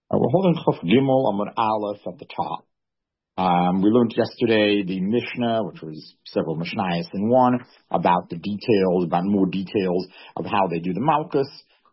We're holding Chaf Gimel Amud Aleph at the top. We learned yesterday the Mishnah, which was several Mishnayos in one, about more details of how they do the Malkus.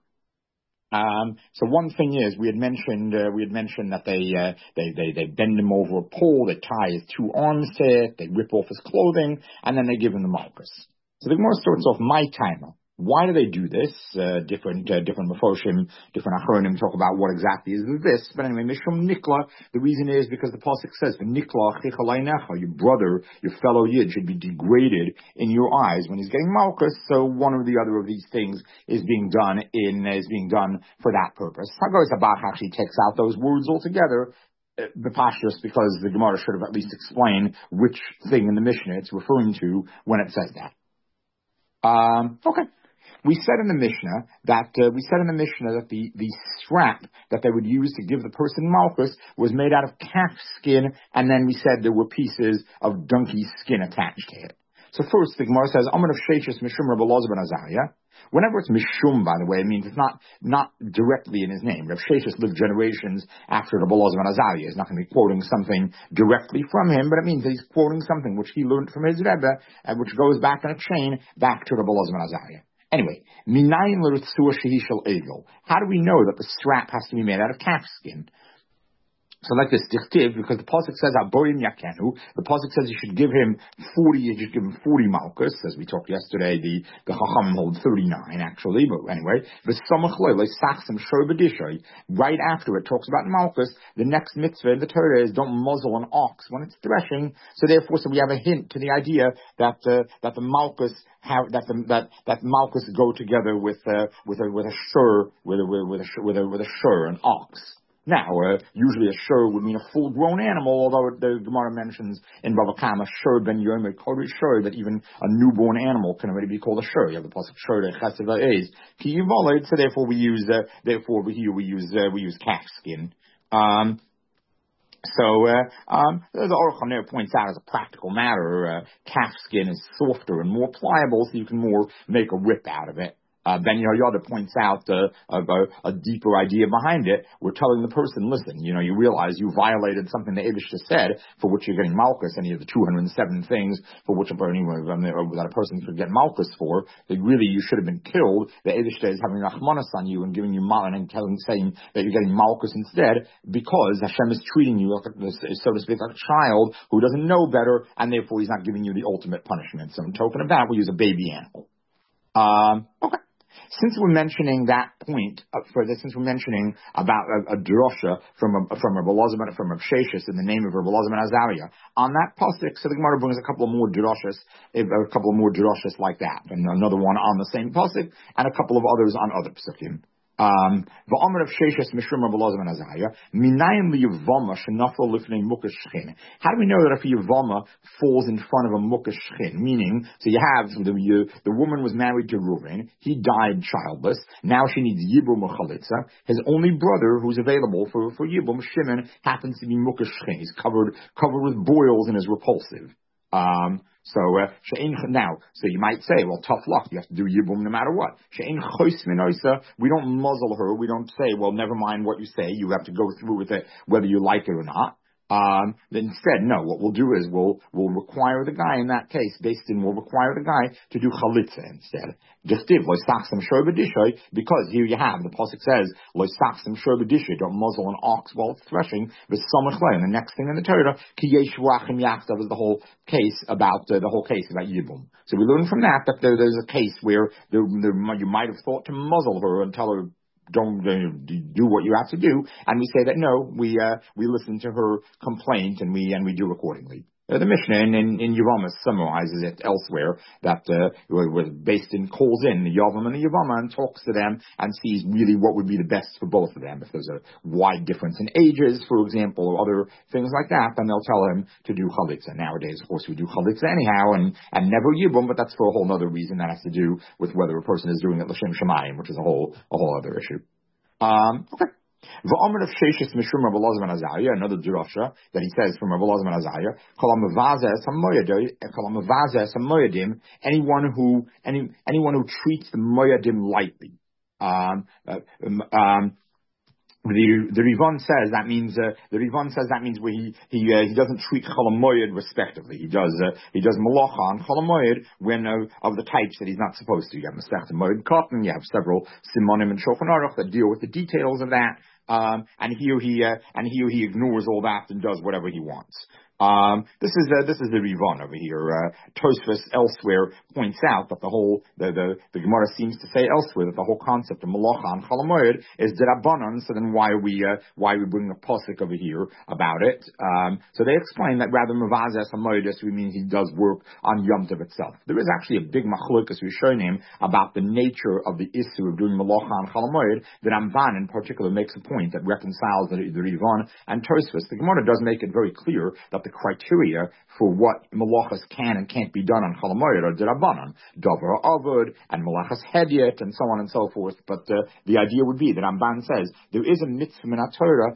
So one thing is, we had mentioned that they bend him over a pole, they tie his two arms to it, they rip off his clothing, and then they give him the Malkus. So the Gemara starts off my timer. Why do they do this? Different Mefoshim, different Achronim talk about what exactly is this. But anyway, Mishum Nikla, the reason is because the Pasuk says, Nikla Chichalaynecha, your brother, your fellow Yid should be degraded in your eyes when he's getting Malkus. So one or the other of these things is being done for that purpose. Haggai Sabach actually takes out those words altogether. Bepashtus, because the Gemara should have at least explained which thing in the Mishnah it's referring to when it says that. Okay. We said in the Mishnah that the strap that they would use to give the person Malkus was made out of calf skin, and then we said there were pieces of donkey skin attached to it. So first, the Gemara says, Amar of Sheshis Mishum Rav Elazar ben Azariah. Whenever it's Mishum, by the way, it means it's not directly in his name. Rav Sheshis lived generations after Rav Elazar ben Azariah. He's not going to be quoting something directly from him, but it means that he's quoting something which he learned from his Rebbe, and which goes back in a chain back to Rav Elazar ben Azariah. Anyway, minayin l'ritzur shehi shel egel. How do we know that the strap has to be made out of calf skin? So like this, dichtiv, because the pasuk says aboyim yakenu. The pasuk says you should give him 40 malchus, as we talked yesterday. The chacham hold 39 actually, but anyway, the samach loy sachsim shor b'dishay. Right after it talks about malchus, the next mitzvah in the Torah is don't muzzle an ox when it's threshing. So therefore, we have a hint to the idea that the malchus that malchus go together with a shur, an ox. Now, usually a shur would mean a full-grown animal, although the Gemara mentions in Bava Kama, shur ben yom shur, that even a newborn animal can already be called a shur. You have the pasuk shur de chesed va'ez ki yivoled. So therefore we use calf skin. The Aruch HaNer points out as a practical matter, calf skin is softer and more pliable, so you can more make a rip out of it. Ben Yehoyada points out a deeper idea behind it. We're telling the person, listen, you realize you violated something the Eibushter said, for which you're getting Malkus, any of the 207 things for which that a person could get Malkus for, that really you should have been killed. The Eibushter is having Rachmanas on you and giving you Malin and saying that you're getting Malkus instead, because Hashem is treating you, so to speak, like a child who doesn't know better, and therefore he's not giving you the ultimate punishment. So in token of that, we use a baby animal. Okay. Since we're mentioning that point since we're mentioning about a drosha from Rav Sheshis in the name of Rav Elazar ben Azariah, on that pasuk, so the Gemara brings a couple of more droshas like that, and another one on the same pasuk, and a couple of others on other pasukim. V'amar of Sheshis Mishum Rav Elazar ben Azariah, minayim liyavama shenafal lifnei mukesh shchin. How do we know that if a yavama falls in front of a mukesh shchin? Meaning, so you have the woman was married to Reuven, he died childless. Now she needs yibum or chalitza. His only brother who's available for yibum, Shimon, happens to be mukesh shchin. He's covered with boils and is repulsive. So you might say, well, tough luck. You have to do yibum no matter what. We don't muzzle her. We don't say, well, never mind what you say. You have to go through with it, whether you like it or not. Instead, no, what we'll do is we'll require the guy in that case, we'll require the guy to do chalitza instead. Because here you have, the pasuk says, don't muzzle an ox while it's threshing, and the next thing in the Torah, is the whole case about Yibum. So we learn from that there's a case where you might have thought to muzzle her and tell her, don't do what you have to do, and we say that no, we listen to her complaint and we do accordingly. The Mishnah in Yevamah summarizes it elsewhere that was based in calls in the Yavam and the Yevamah and talks to them and sees really what would be the best for both of them. If there's a wide difference in ages, for example, or other things like that, then they'll tell him to do chalitza. Nowadays, of course, we do chalitza anyhow and never yibum, but that's for a whole other reason that has to do with whether a person is doing it l'shem shamayim, which is a whole other issue. Okay. V'omer of Sheshis Mishum Rav Elazar ben Azariah, another drosha that he says from Rav Elazar ben Azariah, anyone who treats the moyadim lightly. The Rivan says that means where he doesn't treat Chol HaMoed respectively. He does Malacha on Chol HaMoed when of the types that he's not supposed to. You have Masechet Moed Katan, you have several Simonim and Shulchan Aruch that deal with the details of that. And here he ignores all that and does whatever he wants. This is the Rivan over here. Tosfos elsewhere points out that the Gemara seems to say elsewhere that the whole concept of Malacha and Chol HaMoed is D'Rabbanan. So then why are we bringing a pasuk over here about it? So they explain that rather Mavazes HaMoedes, we mean he does work on Yom Tov itself. There is actually a big machlokas Rishonim about the nature of the issue of doing Malacha and Chol HaMoed. The Ramban in particular makes a point that reconciles the Rivan and Tosfos. The Gemara does make it very clear that the criteria for what malachas can and can't be done on Chol HaMoed are D'Rabbanan, Dover Avod, and malachas Hedyet, and so on and so forth. But the idea would be that Ramban says there is a mitzvah in Torah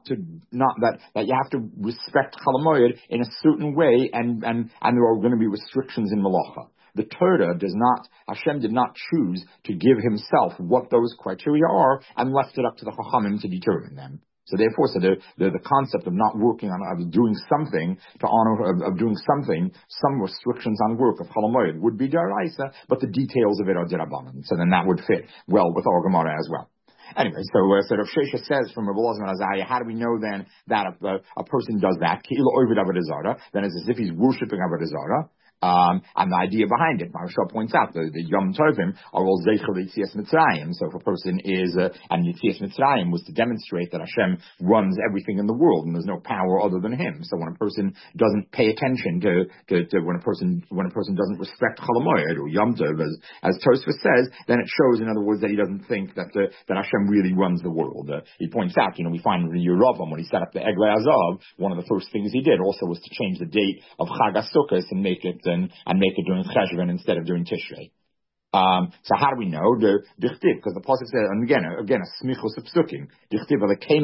that you have to respect Chol HaMoed in a certain way, and there are going to be restrictions in malacha. The Torah Hashem did not choose to give himself what those criteria are and left it up to the Chachamim to determine them. So therefore, the concept of not working on, of doing something to honor, of doing something, some restrictions on work of Chol HaMoed would be D'Oraisa, but the details of it are D'Rabbanan. So then that would fit well with our Gemara as well. Anyway, so Rav Shesha says from Rabbi Elazar ben Azariah, how do we know then that a person does that? Ke'ilu ovid avodah zarah, then it's as if he's worshipping avodah zarah. And the idea behind it, Maharsha points out, the Yom Tovim are all Zeichel Yitzias Mitzrayim. So if a person is, and Yitzias Mitzrayim was to demonstrate that Hashem runs everything in the world and there's no power other than Him. So when a person doesn't pay attention to when a person doesn't respect Chol HaMoed or Yom Tov, as Tosfos says, then it shows, in other words, that he doesn't think that Hashem really runs the world. He points out, we find in Yeravam when he set up the Eglei Azav, one of the first things he did also was to change the date of Chag HaSukkos and make it during Cheshvan instead of during Tishrei. So how do we know? The Dichtiv, because the pasuk says, and again a smichus of psukim. Dichtiv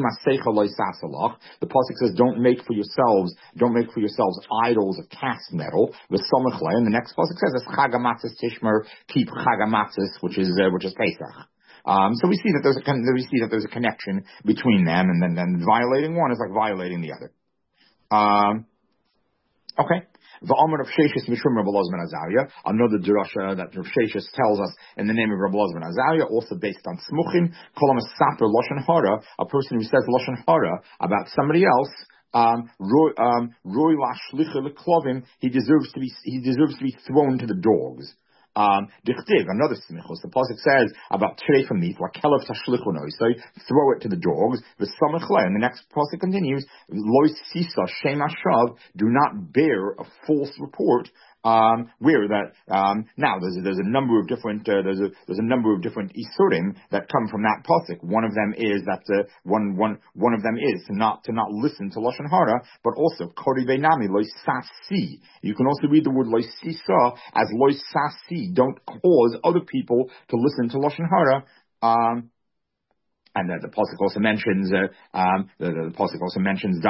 the pasuk says, don't make for yourselves idols of cast metal. The Somachle, and the next pasuk says, Chagamatzis Tishmer, keep Chagamatzis, which is Pesach. So we see that there's a connection between them, and then violating one is like violating the other. Okay. The Amar of Sheshis Mishum Rabbi Elazar ben Azariah, another drasha that Rav Sheshis tells us in the name of Rabbi Elazar ben Azariah, also based on Smuchim, Kolam Saper Lashon Hara, a person who says Lashon Hara about somebody else, Roy Lashlicha Leklovim, he deserves to be thrown to the dogs. Dichtiv, another smichos, the pasuk says about treifa meat, wakelev tashlichunoi, so throw it to the dogs. The samachle, and the next pasuk continues, lois sisa shem ashav, do not bear a false report. Where that now there's a number of different there's a number of different isurim that come from that pasuk. One of them is that one of them is to not listen to lashon hara, but also kori beinami loy sasi. You can also read the word loy sisa as loy sasi. Don't cause other people to listen to lashon hara. And the pasuk also mentions the pasuk also mentions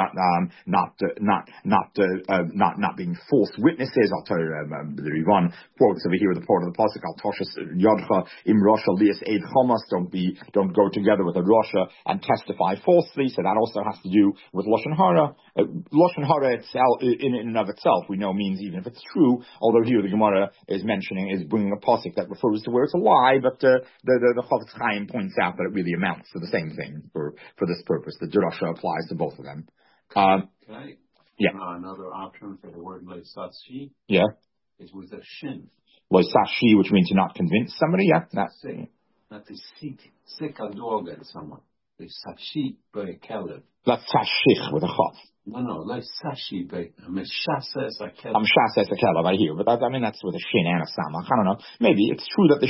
not being false witnesses. I'll tell you, the Rivan quotes over here the part of the pasuk Al Toshas Yodcha Im Rasha Lias Eid Chomas. Don't go together with a Rasha and testify falsely. So that also has to do with lashon hara. Lashon hara itself, in and of itself, we know means even if it's true. Although here the Gemara is bringing a pasuk that refers to where it's a lie, but the Chofetz Chaim points out that it really amounts to the same thing for this purpose. The drasha applies to both of them. Okay. Yeah. Another option for the word loisashi. Yeah. Is with a shin. Loisashi, which means to not convince somebody. Yeah. Not to sick a dog at someone. Loisashi by a kelev. That's sashich with a chaf. No, loisashi by a meshasa as a kelev. Meshasa as a kelev, I hear, but that's with a shin and a samach. I don't know. Maybe it's true that the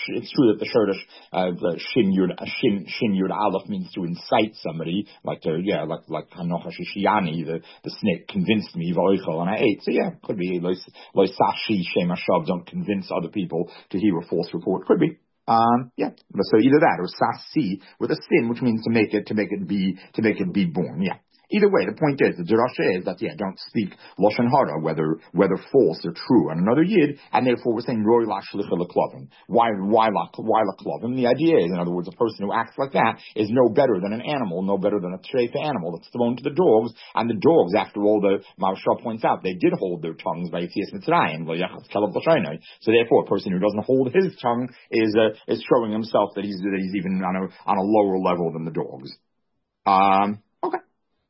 shin yud aleph means to incite somebody, like Hanocha Shishiani, the snake convinced me v'oichel and I ate. So yeah, could be loisashi shem hashav. Don't convince other people to hear a false report. Could be. Yeah. So either that or sasi with a sin, which means to make it be born. Yeah. Either way, the point is, the drasha is that, don't speak Lashon Hara, whether false or true, on another Yid, and therefore we're saying, Roy Lashlicha Leklovim. Why Leklovim? The idea is, in other words, a person who acts like that is no better than an animal, no better than a treifa animal that's thrown to the dogs, and the dogs, after all, the Maharsha points out, they did hold their tongues by Yetzias Mitzrayim, so therefore, a person who doesn't hold his tongue is showing himself that he's even on a lower level than the dogs. Okay.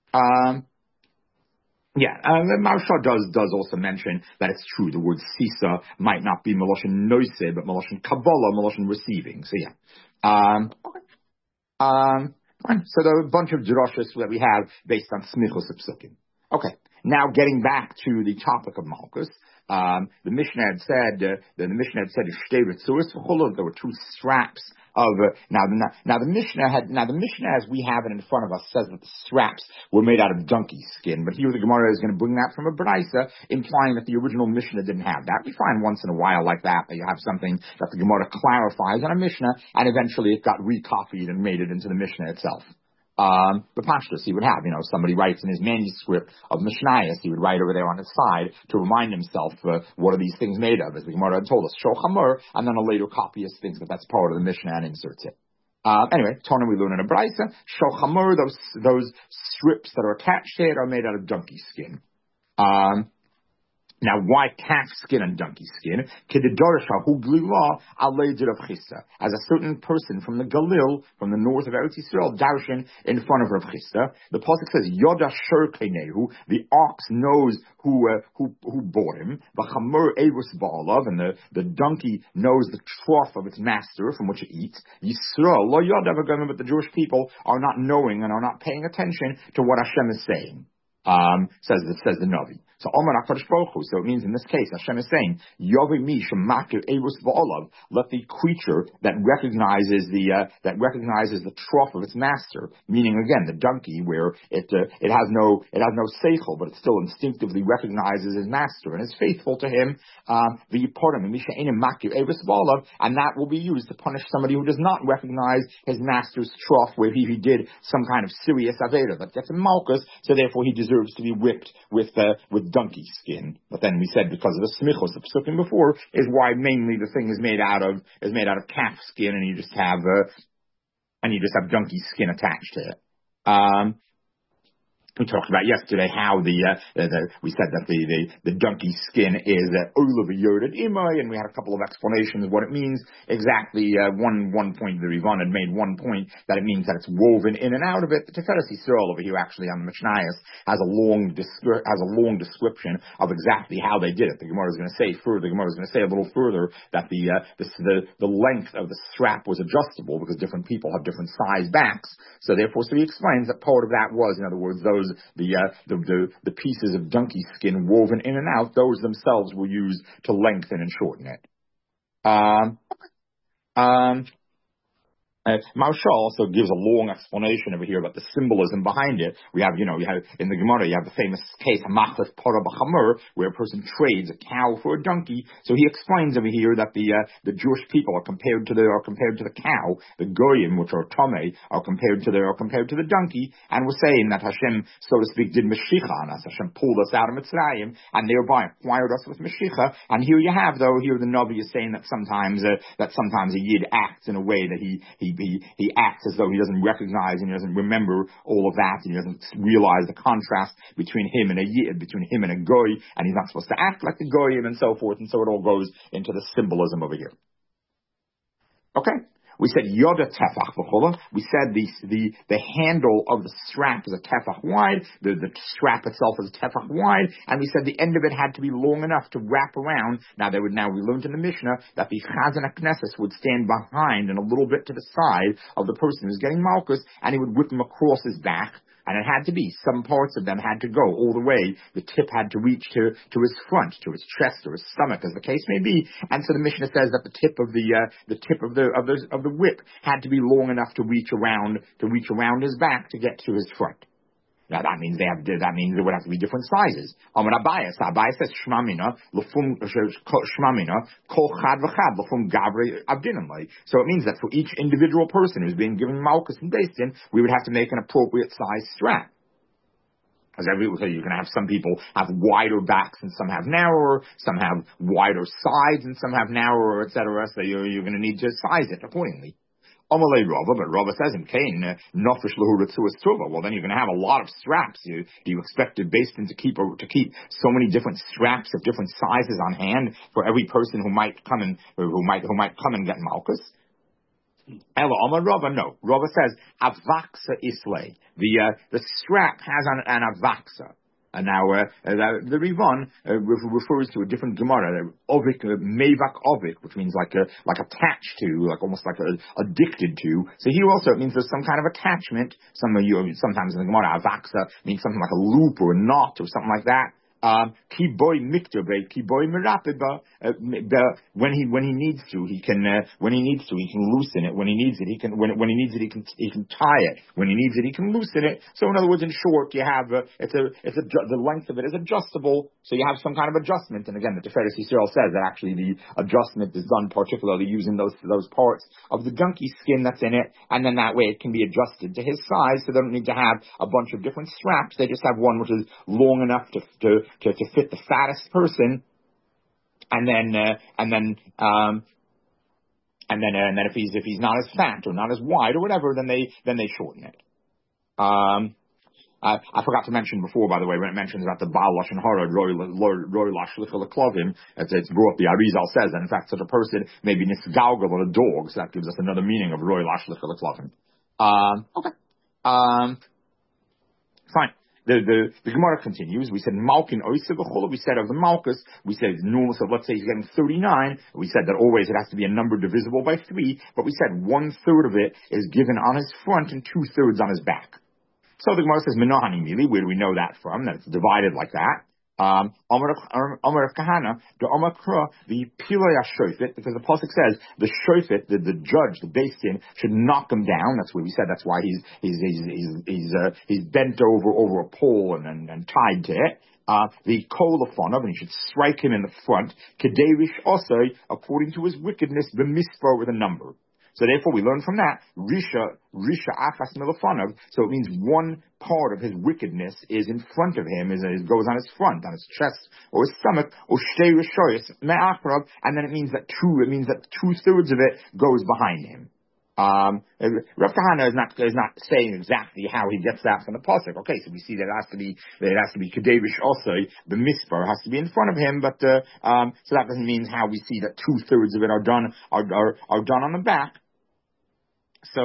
The Maharsha does also mention that it's true. The word sisa might not be Meloshin Noise, but Meloshin Kabbalah, Meloshin receiving. So okay. So there are a bunch of drashos that we have based on smichos psukim. Okay. Now getting back to the topic of Malkus, the Mishnah had said there were two straps of now the Mishnah as we have it in front of us says that the straps were made out of donkey skin, but here the Gemara is going to bring that from a Braisa, implying that the original Mishnah didn't have that. We find once in a while like that you have something that the Gemara clarifies on a Mishnah, and eventually it got recopied and made it into the Mishnah itself. The Pashtus, he would have, somebody writes in his manuscript of Mishnayos, he would write over there on his side to remind himself, what are these things made of? As the Gemara had told us, Shochamur, and then a later copyist thinks that that's part of the Mishnah and inserts it. Anyway, Tana we learn in a Braisa, Shochamur, those strips that are attached to it are made out of donkey skin. Now, why calf skin and donkey skin? As a certain person from the Galil, from the north of Eretz Yisrael, darshan in front of Rav Chisda, the pasuk says, Yoda Shurkenehu, the ox knows who bought him, V'chamur Eivus Ba'alav, and the donkey knows the trough of its master from which it eats. Yisrael, Lo Yoda V'gamim, but the Jewish people are not knowing and are not paying attention to what Hashem is saying. Says the Navi. So Omar HaKadosh Baruch Hu. So it means in this case, Hashem is saying, Yovi mi shemakir erus v'olav. Let the creature that recognizes the trough of its master, meaning again the donkey, where it has no seichel, but it still instinctively recognizes his master and is faithful to him. V'yiporim misha enim makir erus v'olav, and that will be used to punish somebody who does not recognize his master's trough, where he did some kind of serious avera that gets him malchus, so therefore he deserves to be whipped with donkey skin. But then we said because of the smichos of psukim before is why mainly the thing is made out of calf skin, and you just have donkey skin attached to it. We talked about yesterday how we said that the donkey skin is Olav Yoded Imai, and we had a couple of explanations of what it means exactly. One point the Rivan had made one point that it means that it's woven in and out of it. The Tiferes Yisrael over here actually on the Mishnayos has a long description of exactly how they did it. The Gemara is going to say a little further that the length of the strap was adjustable because different people have different size backs. So he explains that part of that was, in other words, the pieces of donkey skin woven in and out, those themselves were used to lengthen and shorten it. Maharsha also gives a long explanation over here about the symbolism behind it. We have in the Gemara, you have the famous case, Hamachlis Para B'Chamur, where a person trades a cow for a donkey. So he explains over here that the Jewish people are compared to the cow, the Goyim, which are Tomei, are compared to the donkey, and we're saying that Hashem, so to speak, did Meshicha on us. Hashem pulled us out of Mitzrayim, and thereby acquired us with Meshicha. And here you have, the Navi is saying that sometimes a Yid acts in a way that he acts as though he doesn't recognize and he doesn't remember all of that, and he doesn't realize the contrast between him and a Yid, between him and a Goy, and he's not supposed to act like the Goyim and so forth, and so it all goes into the symbolism over here. Okay? We said Yoda Tefach v'chola. We said the handle of the strap is a tefach wide. The strap itself is a tefach wide, and we said the end of it had to be long enough to wrap around. Now we learned in the Mishnah that the Chazan HaKnesses would stand behind and a little bit to the side of the person who's getting malchus, and he would whip him across his back. And it had to be, some parts of them had to go all the way. The tip had to reach to his front, to his chest, or his stomach, as the case may be. And so the Mishnah says that the tip of the whip had to be long enough to reach around his back to get to his front. Now that means there would have to be different sizes. Abayah says shmamina kol chad v'chad l'fum gavre abdinamli. So it means that for each individual person who's being given malchus and based in, we would have to make an appropriate size strap. So you can have some people have wider backs and some have narrower, some have wider sides and some have narrower, etc. So you're going to need to size it accordingly. Amalei Rava, but Rava says in Cain, Nofish Lahu Ritzuas Tuva. Well, then you're going to have a lot of straps. Do you expect the Basin to keep so many different straps of different sizes on hand for every person who might come and get Malchus? Ella Amar Rava, no. Rava says Avaksa Islay. The strap has an Avaksa. And now the Rivan refers to a different Gemara, Ovik, Mevak Ovik, which means like attached to, like almost like addicted to. So here also it means there's some kind of attachment. Sometimes in the Gemara, Avaksa means something like a loop or a knot or something like that. Ki boy miktabe, ki boy merapeba. When he needs to, he can loosen it. When he needs it, he can tie it. When he needs it, he can loosen it. So in other words, in short, you have the length of it is adjustable. So you have some kind of adjustment. And again, the Tiferes Yisrael says that actually the adjustment is done particularly using those parts of the donkey skin that's in it, and then that way it can be adjusted to his size. So they don't need to have a bunch of different straps. They just have one which is long enough to fit the fattest person, and then if he's not as fat or not as wide or whatever, then they shorten it. I forgot to mention before, by the way, when it mentions about the Baal Lashon Hara, Roy Lashlicha Leklavim, it's brought, the Arizal says that in fact such a person may be nisgalgal on a dog, so that gives us another meaning of Roy Lashlicha Leklavim. Okay. Fine. The Gemara continues. We said Malkin Oisa B'chola. We said of the Malchus, we said it's normal. So let's say he's getting 39. We said that always it has to be a number divisible by 3. But we said 1/3 of it is given on his front and 2/3 on his back. So the Gemara says Menahani Mili. Where do we know that from? That it's divided like that. Amar of Kahana, the Amar Kra, the Pilaya Shofet, because the pasuk says the Shofet, the judge, the Beis Din, should knock him down. That's what we said. That's why he's bent over a pole and tied to it. The Kolafonov, and he should strike him in the front. Kederish also, according to his wickedness, the Mispar with a number. So therefore we learn from that, Risha Achas Milafonov, so it means one part of his wickedness is in front of him, goes on his front, on his chest, or his stomach, or Shtei Rishoyos Me'achrav, and then it means that 2/3 of it goes behind him. Rav Kahana is not saying exactly how he gets that from the pasuk. Okay, so we see that it has to be Kedevish also. The Mispar has to be in front of him, but so that doesn't mean how we see that 2/3 of it are done on the back. So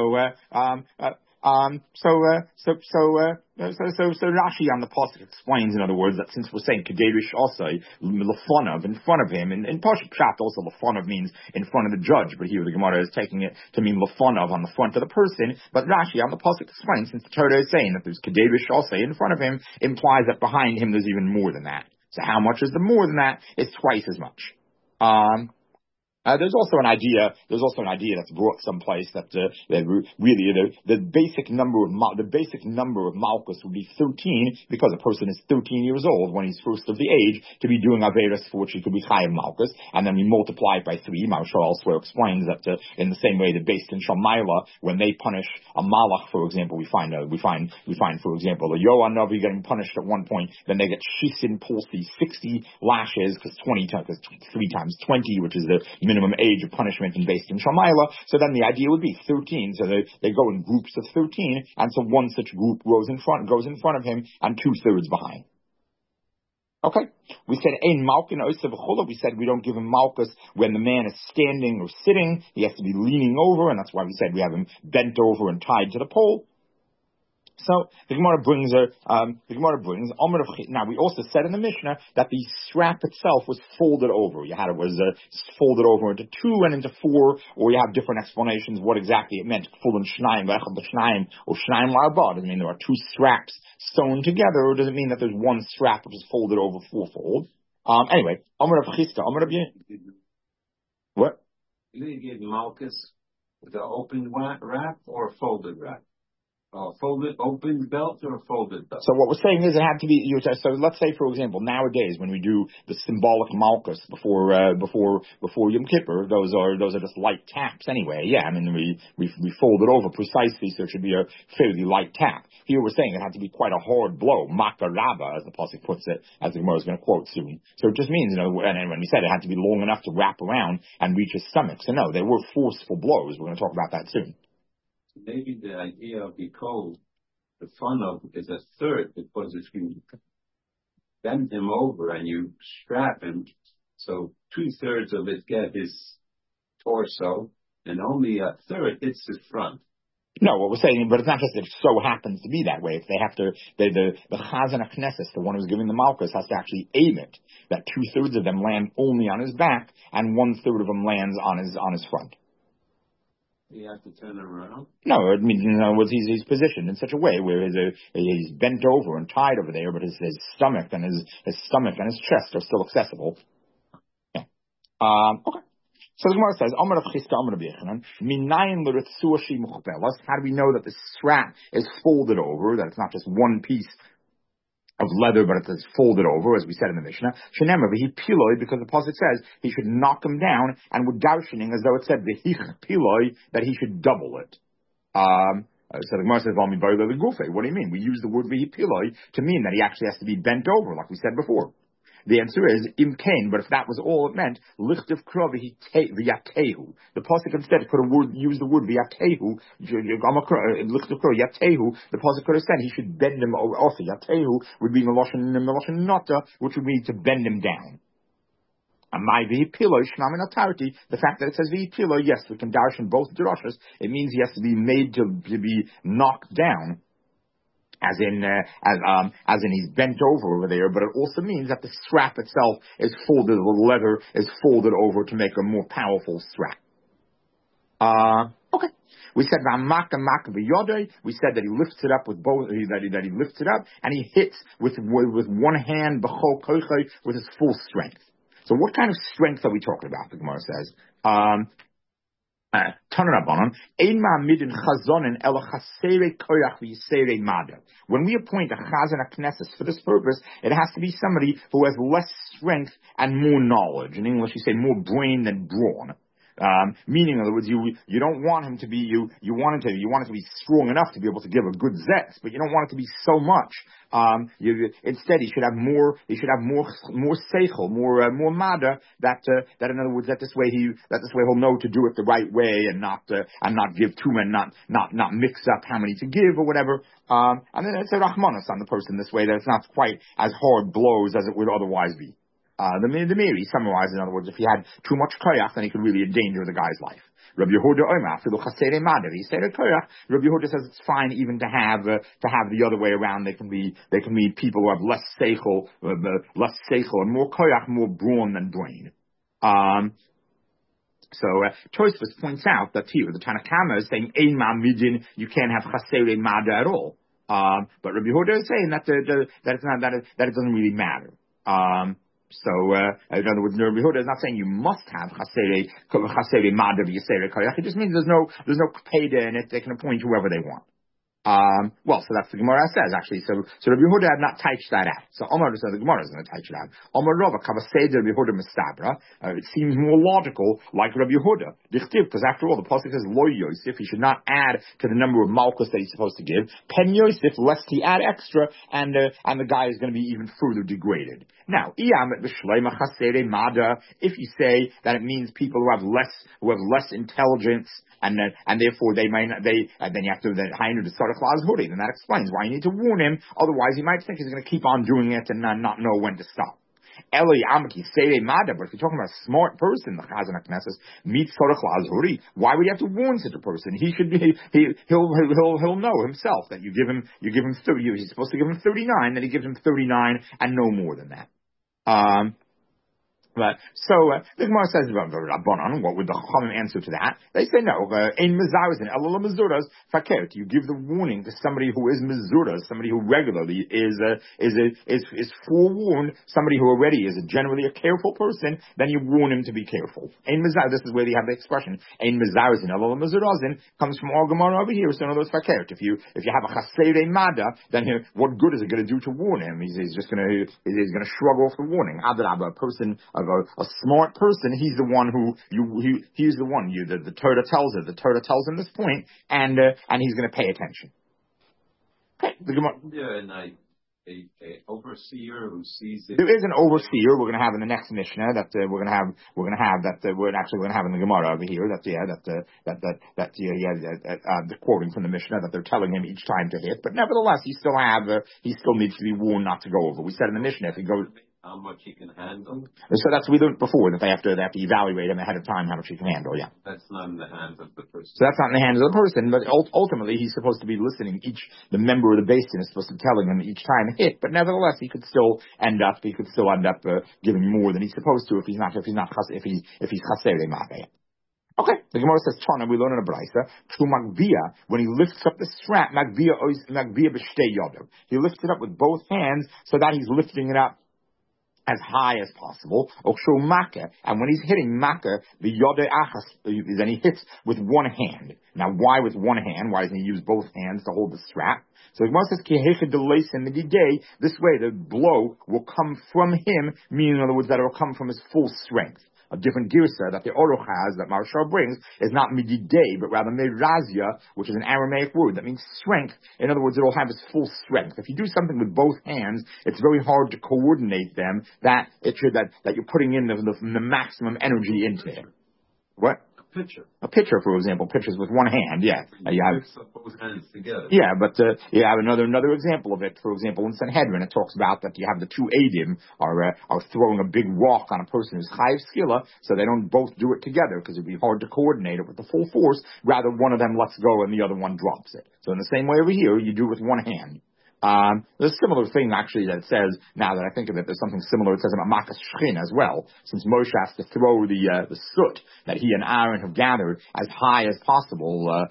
Rashi on the pasuk explains, in other words, that since we're saying Kederish also Lefonov in front of him, and in Pasuk Pshat also Lefonov means in front of the judge, but here the Gemara is taking it to mean Lefonov on the front of the person. But Rashi on the pasuk explains, since the Torah is saying that there's Kederish also in front of him, implies that behind him there's even more than that. So how much is the more than that? It's twice as much. There's also an idea that's brought someplace that really the basic number of Malchus would be 13, because a person is 13 years old when he's first of the age to be doing Averas for which he could be Chayav Malchus, and then we multiply it by 3. Maharshal elsewhere explains that in the same way that based in Shamayla, when they punish a Malach, for example, we find for example a Yoan Navi getting punished at one point, then they get Shisin Pulsi 60 lashes, because 3 times 20, which is the minimum age of punishment and based in Shamayla. So then the idea would be 13. So they go in groups of 13, and so one such group goes in front of him, and 2/3 behind. Okay, we said ein malkin oisa v'chola. We said we don't give him malchus when the man is standing or sitting. He has to be leaning over, and that's why we said we have him bent over and tied to the pole. So the Gemara brings now we also said in the Mishnah that the strap itself was folded over. It was folded over into 2 and into 4, or you have different explanations what exactly it meant. Full and shnaim, or shnaim la'arba. Does it mean there are 2 straps sewn together, or does it mean that there's one strap which is folded over 4-fold? Anyway, Amar of Chisda, Amar of what? You give Malchus with an open wrap or a folded wrap? Folded open belt or folded belt? So what we're saying is it had to be. So let's say, for example, nowadays when we do the symbolic malchus before Yom Kippur, those are just light taps anyway. Yeah, I mean we fold it over precisely, so it should be a fairly light tap. Here we're saying it had to be quite a hard blow, makaraba, as the pasuk puts it, as the Gemara is going to quote soon. So it just means, and when we said it had to be long enough to wrap around and reach his stomach. So no, they were forceful blows. We're going to talk about that soon. Maybe the idea of Yikol, the fun of is a third, because if you bend him over and you strap him, so 2/3 of it get his torso, and only a third hits his front. No, what we're saying, but it's not just that it so happens to be that way. If they have to, the Chazan HaKnesses, the one who's giving the Malchus, has to actually aim it, that 2/3 of them land only on his back, and 1/3 of them lands on his front. You have to turn around? No, it means, in other words, he's positioned in such a way where he's bent over and tied over there, but his stomach and his chest are still accessible. Yeah. Okay. So the Gemara says, Amar Rav Chisda, Amar Rabbi Yochanan, Minayin l'ritzua shi muchbelas. How do we know that the strap is folded over, that it's not just one piece of leather, but it's folded over, as we said in the Mishnah? Shenemar v'hi piloi, because the pasuk says he should knock him down, and we're darshaning as though it said v'hi piloi, that he should double it. So the Gemara says, what do you mean? We use the word v'hi piloi to mean that he actually has to be bent over, like we said before. The answer is imkain, but if that was all it meant, lichtiv kro v'yatehu. The pasuk instead could have used the word v'yatehu. Lichtiv kro yatehu. The pasuk could have said he should bend him over. Also, yatehu would be meloshin nata, which would mean to bend him down. And my v'hipilo shnam in authority. The fact that it says v'hipilo, yes, we can darshan both drashas. It means he has to be made to be knocked down. As in he's bent over there, but it also means that the strap itself is folded, the leather is folded over to make a more powerful strap. Okay. We said we said that he lifts it up with both, that he lifts it up and he hits with one hand with his full strength. So what kind of strength are we talking about? The Gemara says. When we appoint a Chazan HaKnesses for this purpose, it has to be somebody who has less strength and more knowledge. In English, you say more brain than brawn. Meaning, in other words, you don't want him to be you want it to be strong enough to be able to give a good zetz, but you don't want it to be so much. Instead, he should have more seichel, more mada. That in other words, that this way he'll know to do it the right way and not give too many, not mix up how many to give or whatever. And then it's a rachmanos on the person this way, that it's not quite as hard blows as it would otherwise be. The Meiri summarizes, in other words, if he had too much koyach, then he could really endanger the guy's life. Rabbi Yehuda Omer, he said Rabbi Yehuda says it's fine even to have the other way around. They can be people who have less seichel and more koyach, more brawn than brain. So Tosfos points out that here the Tanakama is saying ein ma'amidin, you can't have chasere mada at all. But Rabbi Yehuda is saying that it doesn't really matter. So, in other words, Rabbi Yehuda is not saying you must have chasere madav yisere koyach. It just means there's no payda in it. They can appoint whoever they want. So that's the Gemara says, actually. So Rabbi Yehuda had not touched that out. So Omar says the Gemara is going to touch it out. Omar Rava kavaseder Rabbi Yehuda mistabra. It seems more logical, like Rabbi Yehuda. Because after all, the pasuk says lo Yosef. He should not add to the number of malchus that he's supposed to give. Pen Yosef, lest he add extra, and the guy is going to be even further degraded. Now, if you say that it means people who have less intelligence, and therefore then you have to then start a clause hoodie, then that explains why you need to warn him. Otherwise, he might think he's going to keep on doing it and not know when to stop. But if you're talking about a smart person, the Chazan HaKnesses meets Torah clause hoodie, why would you have to warn such a person? He'll know himself that you give him 30. You're supposed to give him 39, then he gives him 39 and no more than that. Right. So the Gemara says, Rabbanan, what would the Chachamim answer to that? They say no. Ein mezuzah, elul mezuras fakert. You give the warning to somebody who is mezuras, somebody who regularly is forewarned, somebody who already is generally a careful person. Then you warn him to be careful. Ein mezuzah. This is where they have the expression ein mezuzah and elul mezurazin comes from our Gemara over here. So in other words, fakert. If you have a chaserei mada, then what good is it going to do to warn him? He's just going to shrug off the warning. Adrabah, a person. A smart person, he's the one the Torah tells it. The Torah tells him this point, and he's going to pay attention. Okay, a overseer who sees it. There is an overseer we're going to have in the next Mishnah that we're going to have in the Gemara over here the quoting from the Mishnah that they're telling him each time to hit, but nevertheless he still needs to be warned not to go over. We said in the Mishnah if he goes. How much he can handle? So that's we learned before that they have to evaluate him ahead of time how much he can handle. Yeah, that's not in the hands of the person. So that's not in the hands of the person, but ultimately he's supposed to be listening. The member of the Beis Din is supposed to be telling him each time hit, but nevertheless he could still end up giving more than he's supposed to if he's chaserei ma'eh. Okay, the Gemara says, Tana, we learn in a Braisa, to Magvia, when he lifts up the strap, Magvia b'shtei yadav. He lifts it up with both hands so that he's lifting it up as high as possible. And when he's hitting Makkah, the Yodei Achas, then he hits with one hand. Now, why with one hand? Why doesn't he use both hands to hold the strap? So the Gemara says, this way the blow will come from him, meaning in other words that it will come from his full strength. A different girsa that the Oroch has, that Maharshal brings, is not mididei, but rather merazia, which is an Aramaic word that means strength. In other words, it will have its full strength. If you do something with both hands, it's very hard to coordinate them, that you're putting in the maximum energy into it. What? A pitcher, for example, pitches with one hand. Yeah, you have both hands together. Yeah, but you have another example of it. For example, in Sanhedrin, it talks about that you have the two Eidim are throwing a big rock on a person who's chayiv skila, so they don't both do it together because it'd be hard to coordinate it with the full force. Rather, one of them lets go and the other one drops it. So in the same way over here, you do it with one hand. There's a similar thing actually that says, now that I think of it, there's something similar. It says about Makas Shechin as well, since Moshe has to throw the soot that he and Aaron have gathered as high as possible.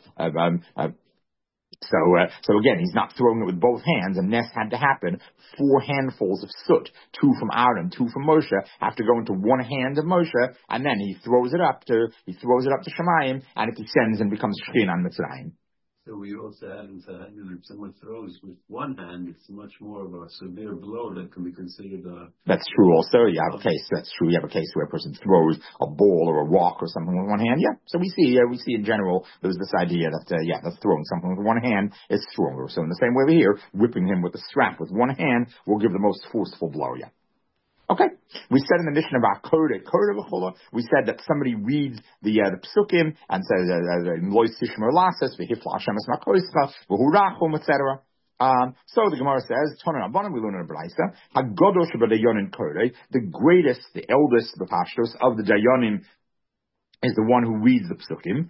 So again, he's not throwing it with both hands, and this had to happen. 4 handfuls of soot, 2 from Aaron, 2 from Moshe, have to go into one hand of Moshe, and then he throws it up to Shemayim, and it descends and becomes Shechin on Mitzrayim. So we also have in Sanhedrin, if someone throws with one hand, it's much more of a severe blow that can be considered a... That's true also. You have a case, that's true. You have a case where a person throws a ball or a rock or something with one hand. Yeah. So we see in general, there's this idea that, that's throwing something with one hand is stronger. So in the same way over here, whipping him with a strap with one hand will give the most forceful blow. Yeah. Okay, we said in the Mishnah about Koda, we said that somebody reads the Psukim and says, Lois Tishmer Lasses, V'hifla Hashem es Makoischa, V'hurachum, etc. So the Gemara says, Tonan Abanim, we learn in a Braisa, HaGodosh B'Dayonim Koda, the greatest, the eldest, the pashtos of the Dayonim is the one who reads the psukim.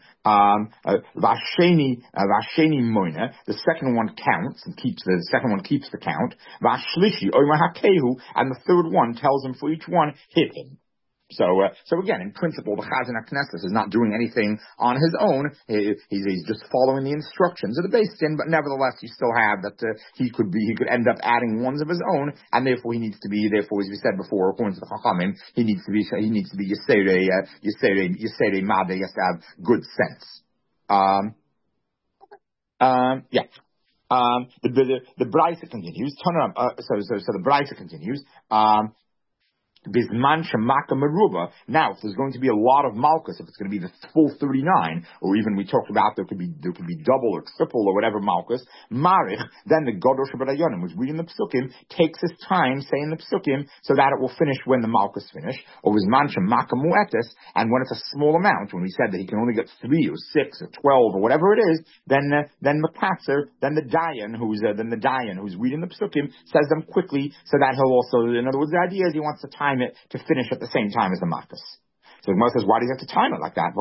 Vasheni moina. The second one counts and keeps the count. Vashlishi oimer hakehu, and the third one tells him for each one, hit him. So again, in principle, the Chazan HaKnesses is not doing anything on his own. He's just following the instructions of the Beis Din, but nevertheless, you still have that he could end up adding ones of his own, and therefore, as we said before, according to the Chachamim, he needs to be Yisere Made. He has to have good sense. The Braisa continues. So the Braisa continues. Bisman Shemaka Meruba. Now, if there's going to be a lot of Malchus, if it's going to be the full 39, or even we talked about there could be double or triple or whatever Malchus, Marich, then the Godosh B'Dayonim, who's reading the Psukim, takes his time saying the Psukim so that it will finish when the Malchus finish. Or Bisman Shemaka Muetis, and when it's a small amount, when we said that he can only get 3 or 6 or 12 or whatever it is, then Mepatzer, then the Dayan who's reading the Psukim says them quickly so that he'll also, in other words, the idea is he wants to time it to finish at the same time as the Makkos. So the Gemara says, why do you have to time it like that?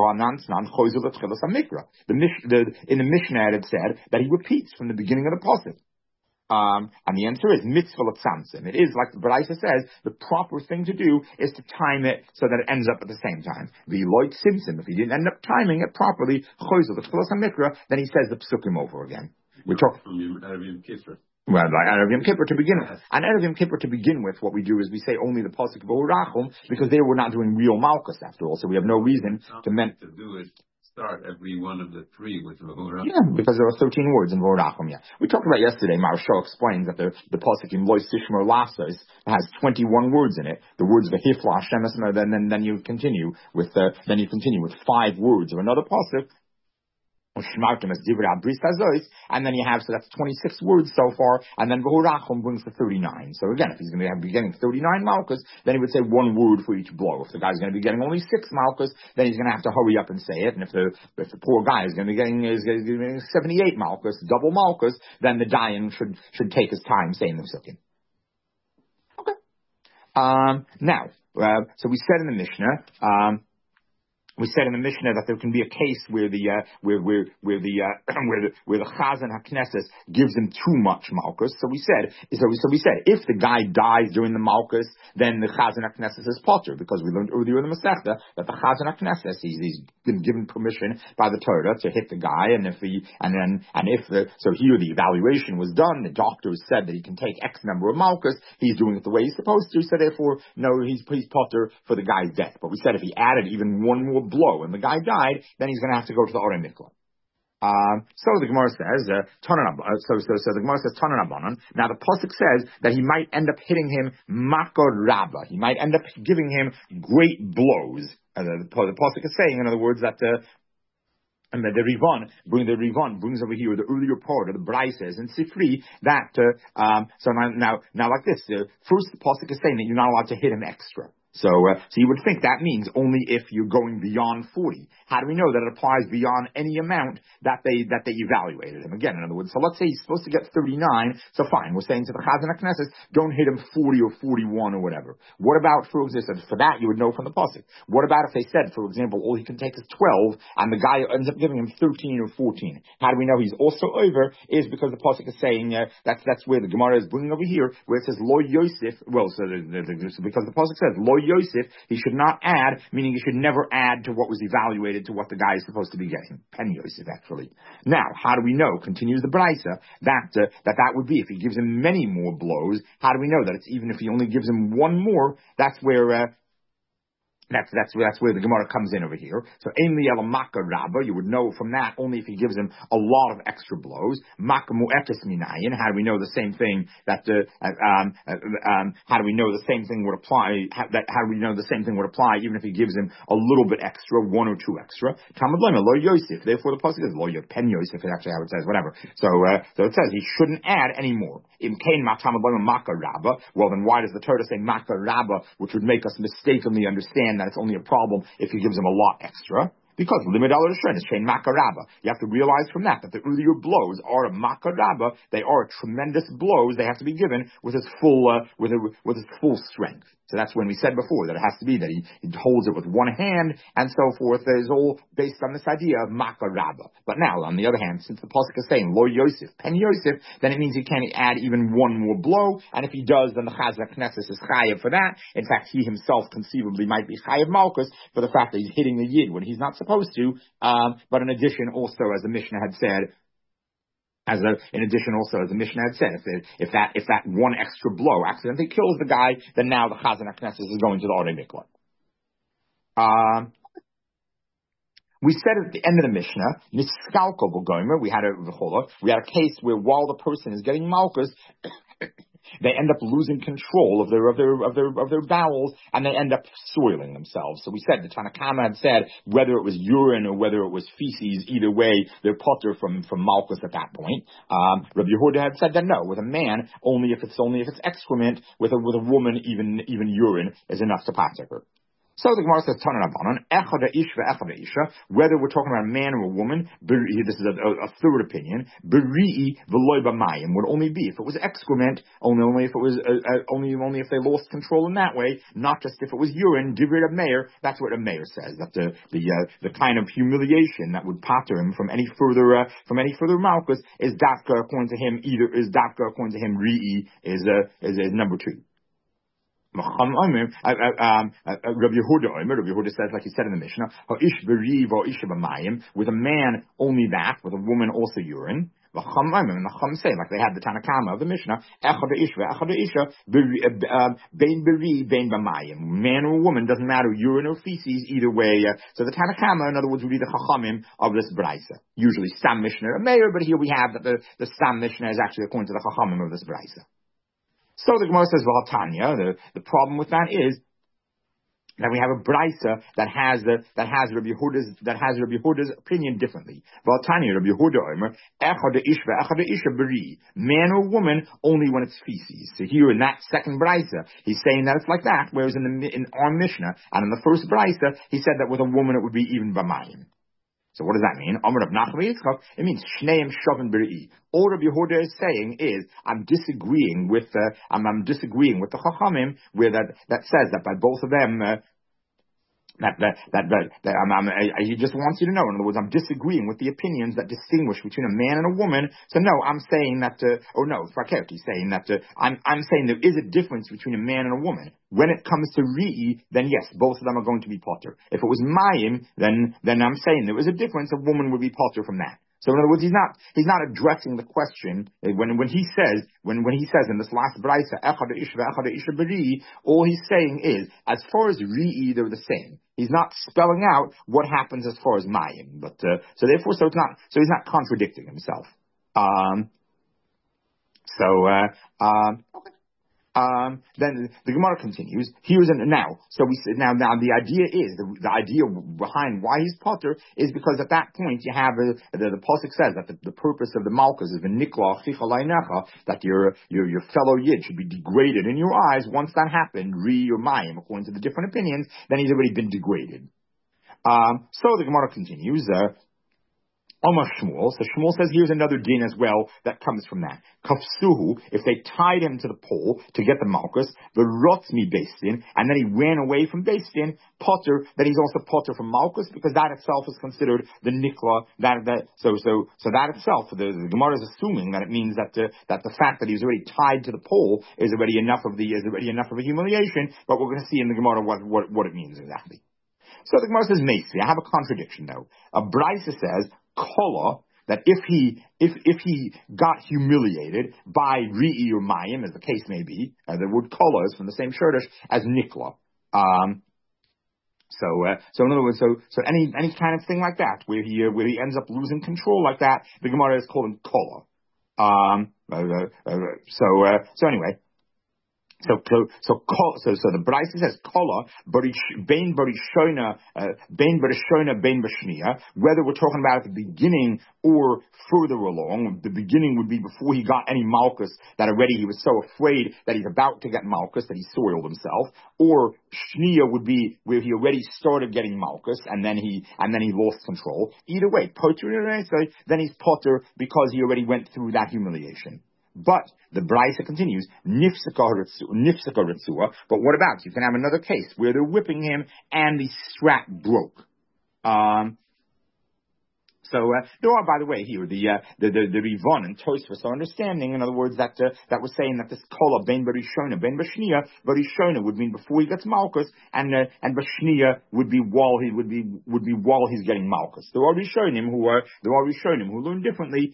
In the Mishnah it said that he repeats from the beginning of the pasuk. And the answer is mitzvah l'tzamtzim. It is like the Baraisa says, the proper thing to do is to time it so that it ends up at the same time. V'loit simsim, if he didn't end up timing it properly, choizel the chlos hamikra, then he says the psukim over again. We talk from Yom Kippur. Well, like Erev Yom Kippur to begin with. And Erev Yom Kippur to begin with, what we do is we say only the pasuk V'orachum, because they were not doing real malchus after all, so we have no reason to do it. Start every one of the three with V'orachum. Yeah, because there are 13 words in V'orachum, yeah. We talked about yesterday, Maharsha explains that the pasuk in Lois Tishmer Lasos has 21 words in it. The words V'hifla Hashem Esmer, then you continue with 5 words of another pasuk. And then you have, so that's 26 words so far, and then V'orachum brings to 39. So again, if he's going to be getting 39 malchus, then he would say 1 word for each blow. If the guy's going to be getting only 6 malchus, then he's going to have to hurry up and say it. And if the poor guy is going to be getting 78 malchus, double malchus, then the dayan should take his time saying the psukim. Okay. Now, so we said in the Mishnah, that there can be a case where the Chazan HaKnesses gives him too much malchus. So we said if the guy dies during the malchus, then the Chazan HaKnesses is potter, because we learned earlier in the Masechta that the Chazan HaKnesses he's been given permission by the Torah to hit the guy, so here the evaluation was done. The doctor said that he can take X number of malchus. He's doing it the way he's supposed to, so therefore no, he's potter for the guy's death. But we said if he added even one more blow and the guy died, then he's going to have to go to the Orei Mikla. So the Gemara says, the Gemara says Tanan Abanon. Now the pasuk says that he might end up hitting him makor rabba. He might end up giving him great blows. The pasuk is saying, in other words, that the Rivan brings over here the earlier part of the Braises and Sifri that so now like this. First, the pasuk is saying that you're not allowed to hit him extra. So you would think that means only if you're going beyond 40. How do we know that it applies beyond any amount that they evaluated him? Again, in other words, so let's say he's supposed to get 39, so fine, we're saying to the Chazan HaKnesses, don't hit him 40 or 41 or whatever. What about, for that you would know from the pasuk. What about if they said, for example, all he can take is 12, and the guy ends up giving him 13 or 14? How do we know he's also over? Is because the pasuk is saying, that's where the Gemara is bringing over here, where it says, Lo Yosef, because the pasuk says, Lo Yosef, he should not add, meaning he should never add to what was evaluated to what the guy is supposed to be getting. Pen Yosef, actually. Now, how do we know, continues the Braisa, that would be if he gives him many more blows? How do we know that it's even if he only gives him one more? That's where That's where the Gemara comes in over here. So Aimli el Maka Rabba, you would know from that only if he gives him a lot of extra blows. Maka Mu'ekes Minayin, how do we know the same thing how do we know the same thing would apply, how do we know the same thing would apply even if he gives him a little bit extra, 1 or 2 extra? Talmud Lema, Lo Yosef, therefore the pasuk is Lo Pen Yosef, is actually how it says, whatever. So it says he shouldn't add any more. Im Kain Ma Talmud Lema Maka Rabba, well then why does the Torah say Maka Rabba, which would make us mistakenly understand that it's only a problem if he gives him a lot extra? Because limit al Rishon is chain makaraba. You have to realize from that the earlier blows are a makaraba. They are tremendous blows. They have to be given with his full with his full strength. So that's when we said before that it has to be that he holds it with one hand and so forth. That is all based on this idea of makaraba. But now, on the other hand, since the pasuk is saying Lo Yosef, Pen Yosef, then it means he can't add even one more blow. And if he does, then the Chazan HaKnesses is chayav for that. In fact, he himself conceivably might be chayav malchus for the fact that he's hitting the yid when he's not supposed to. But in addition, also as the Mishnah had said, as the Mishnah had said, if that one extra blow accidentally kills the guy, then now the Chazan HaKnesses is going to the Orei Mikla. We said at the end of the Mishnah, Niskalko B'Gomer, we had a case where while the person is getting malchus, they end up losing control of their bowels, and they end up soiling themselves. So we said the Tanna Kama had said whether it was urine or whether it was feces, either way they're potter from malchus at that point. Rabbi Yehuda had said that no, with a man only if it's excrement. With a woman even urine is enough to potter her. So the Gemara says, whether we're talking about a man or a woman, this is a third opinion, would only be if it was excrement, only if it was only if they lost control in that way, not just if it was urine. Divrei Reb Meir, that's what a Meir says, that the kind of humiliation that would pater him from any further malchus is dafka according to him ri'i is number 2. Rabbi Yehuda says, like he said in the Mishnah, with a man only that, with a woman also urine. And the Chum say, like they had the Tanakama of the Mishnah, man or woman, doesn't matter, urine or feces, either way. So the Tanakama, in other words, would be the Chachamim of this Braisa. Usually Stam Mishnah or Meir, but here we have that the Stam Mishnah is actually according to the Chachamim of this Braisa. So the Gemara says, V'Tanya, the problem with that is that we have a Braisa that has Rabbi Yehuda's opinion differently. V'Tanya, Rabbi Yehuda Omer, Echad Isha Beri, man or woman only when it's feces. So here in that second Braisa, he's saying that it's like that, whereas in our Mishnah and in the first Braisa, he said that with a woman it would be even B'mayim. So what does that mean? It means Shneim Shavin B'Re'i. All Rabbi Yehuda is saying is, I'm disagreeing with the Chachamim, where that says that by both of them, he just wants you to know. In other words, I'm disagreeing with the opinions that distinguish between a man and a woman. So no, I'm saying that, he's saying that, I'm saying there is a difference between a man and a woman. When it comes to Ri'i, then yes, both of them are going to be potter. If it was Mayim, then I'm saying there is a difference, a woman would be potter from that. So in other words, he's not addressing the question when he says in this last Braisa, Echad Isha B'Ri, all he's saying is, as far as Ri'i, they're the same. He's not spelling out what happens as far as Mayim, but so he's not contradicting himself. Then the Gemara continues. So we said now the idea is the idea behind why he's potter is because at that point you have the pasuk says that the purpose of the malchus is v'nikla achicha la'einecha, that your fellow yid should be degraded in your eyes. Once that happened, ri or mayim, according to the different opinions, then he's already been degraded. So the Gemara continues. Omar Shmuel. So Shmuel says here's another din as well that comes from that. Kafsuhu, if they tied him to the pole to get the malchus, the rotzmi Beis-Din, and then he ran away from Beis-Din, potter, that he's also potter from malchus, because that itself is considered the nikla. So that itself, the Gemara is assuming that it means that the fact that he's already tied to the pole is already enough of a humiliation. But we're going to see in the Gemara what it means exactly. So the Gemara says, Meisi. I have a contradiction though. A Braisa says, Kola, that if he got humiliated by Ri'i or Mayim, as the case may be, the word Kola is from the same Shurdish as Nikla. So in other words, so any kind of thing like that, where he ends up losing control like that, the Gemara is called Kola. So anyway. So the Braisa says kola bein barishona bein bashnia. Whether we're talking about at the beginning or further along, the beginning would be before he got any malchus, that already he was so afraid that he's about to get malchus that he soiled himself, or shnia would be where he already started getting malchus and then he lost control. Either way, potter, then he's potter because he already went through that humiliation. But the Braisa continues, nifsaka ritzua. But what about, you can have another case where they're whipping him and the strap broke. There are, by the way, here the Rivon and Tosfos are understanding. In other words, that was saying that this kola ben barishona ben bashnia, barishona would mean before he gets malchus, and bashnia would be while he's getting malchus. There are Rishonim who learn differently.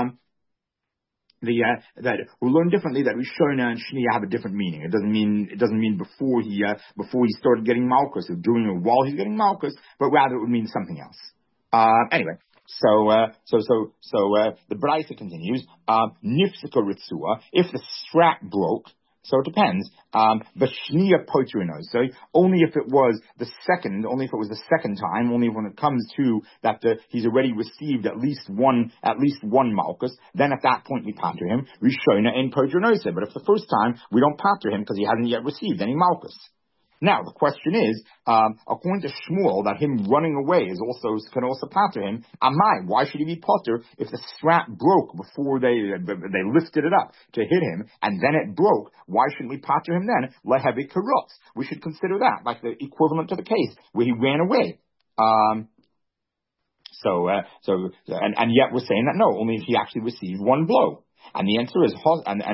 Who learn differently that Rishona and Shnia have a different meaning. It doesn't mean before he started getting malchus or doing it while he's getting malchus, but rather it would mean something else. Anyway, so the Braisa continues. Nifsika ritzua, if the strap broke. So it depends. Bashnia potrinos. So only if it was the second time, only when it comes to that he's already received at least one malchus, then at that point we pater him. Rishona in potrinosa. But if the first time we don't pater him because he hasn't yet received any malchus. Now, the question is, according to Shmuel, that him running away can also pater him. Amai, why should he be pater if the strap broke before they lifted it up to hit him, and then it broke? Why shouldn't we pater him then? Lehevi karutz. We should consider that like the equivalent to the case where he ran away. And yet we're saying that no, only if he actually received one blow. And the answer is,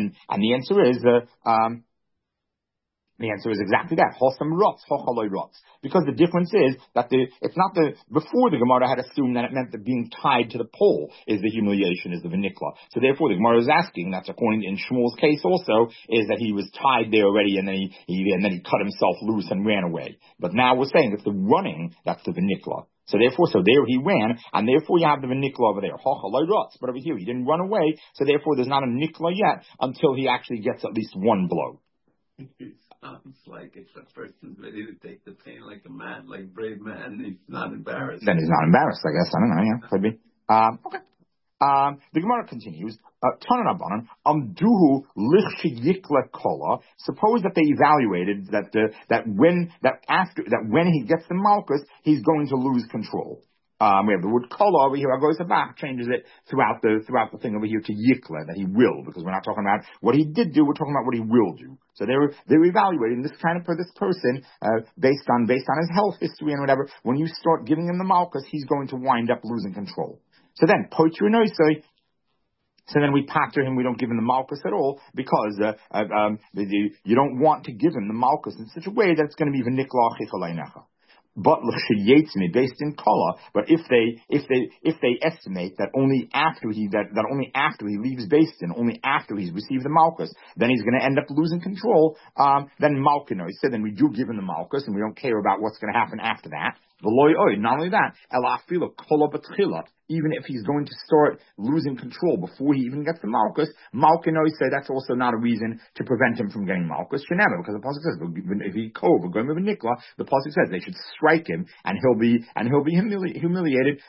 the answer is exactly that. Hosam rots, hochaloi rots. Because the difference is that before the Gemara had assumed that it meant that being tied to the pole is the humiliation, is the vinikla. So therefore the Gemara is asking, that's according in Shmuel's case also, is that he was tied there already and then he cut himself loose and ran away. But now we're saying it's the running, that's the vinikla. So there he ran, and therefore you have the vinikla over there. Hochaloi rots. But over here he didn't run away, so therefore there's not a nikla yet until he actually gets at least one blow. Sounds like if a person's ready to take the pain like a man, like brave man, he's not embarrassed. Then he's not embarrassed, I guess. I don't know. Yeah, could be. Okay. The Gemara continues. Tananabanan amduhu lichshi yikla kola. Suppose that they evaluated that when he gets the malchus, he's going to lose control. We have the word kola over here. I goes back, changes it throughout the thing over here to yikla, that he will, because we're not talking about what he did do, we're talking about what he will do. So they're evaluating this person based on his health history and whatever. When you start giving him the malchus, he's going to wind up losing control. So then so then we pater him, we don't give him the malchus at all, because you don't want to give him the malchus in such a way that it's going to be v'nikla chichaleinecha. But based in kala. But if they estimate that only after he leaves Beis Din, only after he's received the malchus, then he's going to end up losing control. Then malkinoi. So then we do give him the malchus, and we don't care about what's going to happen after that. Not only that, even if he's going to start losing control before he even gets the malchus, malkinoi say that's also not a reason to prevent him from getting malchus. Shenema, because the pasuk says if he the pasuk says they should strike him and he'll be humiliated.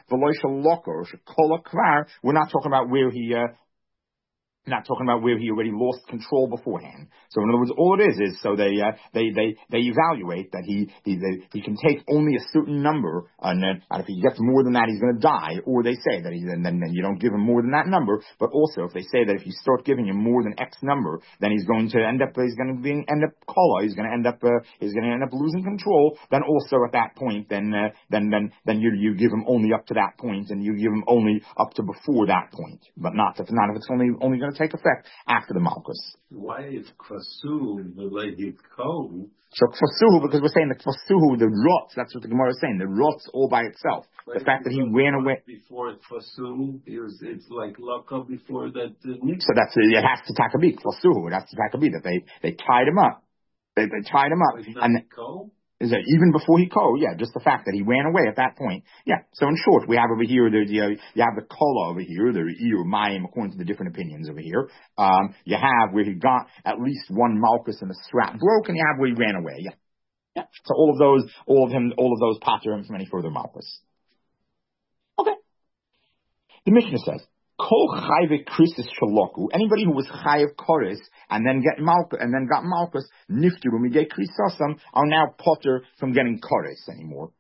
We're not talking about where he. Not talking about where he already lost control beforehand. So in other words, all it is so they evaluate that he can take only a certain number, and if he gets more than that, he's going to die. Or they say that then you don't give him more than that number. But also, if they say that if you start giving him more than X number, then he's going to end up kola. He's going to end up losing control. Then also at that point, then you give him only up to that point, and you give him only up to before that point, but not if it's only going to take effect after the malchus. Why is kvasu related ko? So kvasu, because we're saying the kvasu, the rots, that's what the Gemara is saying, the rots all by itself. The fact that he ran away before kvasu, it's like laka before that. So it has to takabi kvasu. It has to takabi that they tied him up. They tied him up, and ko? Is that even before he just the fact that he ran away at that point. Yeah. So in short, we have over here, you have the kola over here, the or mayim, according to the different opinions over here. You have where he got at least one malchus and the strap broke, and you have where he ran away. Yeah. Yeah. So all of those pater him from any further malchus. Okay. The Mishnah says, Kol chayve krisis shaloku. Anybody who was chayev koris and then got malchus niftu when we get krisasam are now potter from getting koris anymore.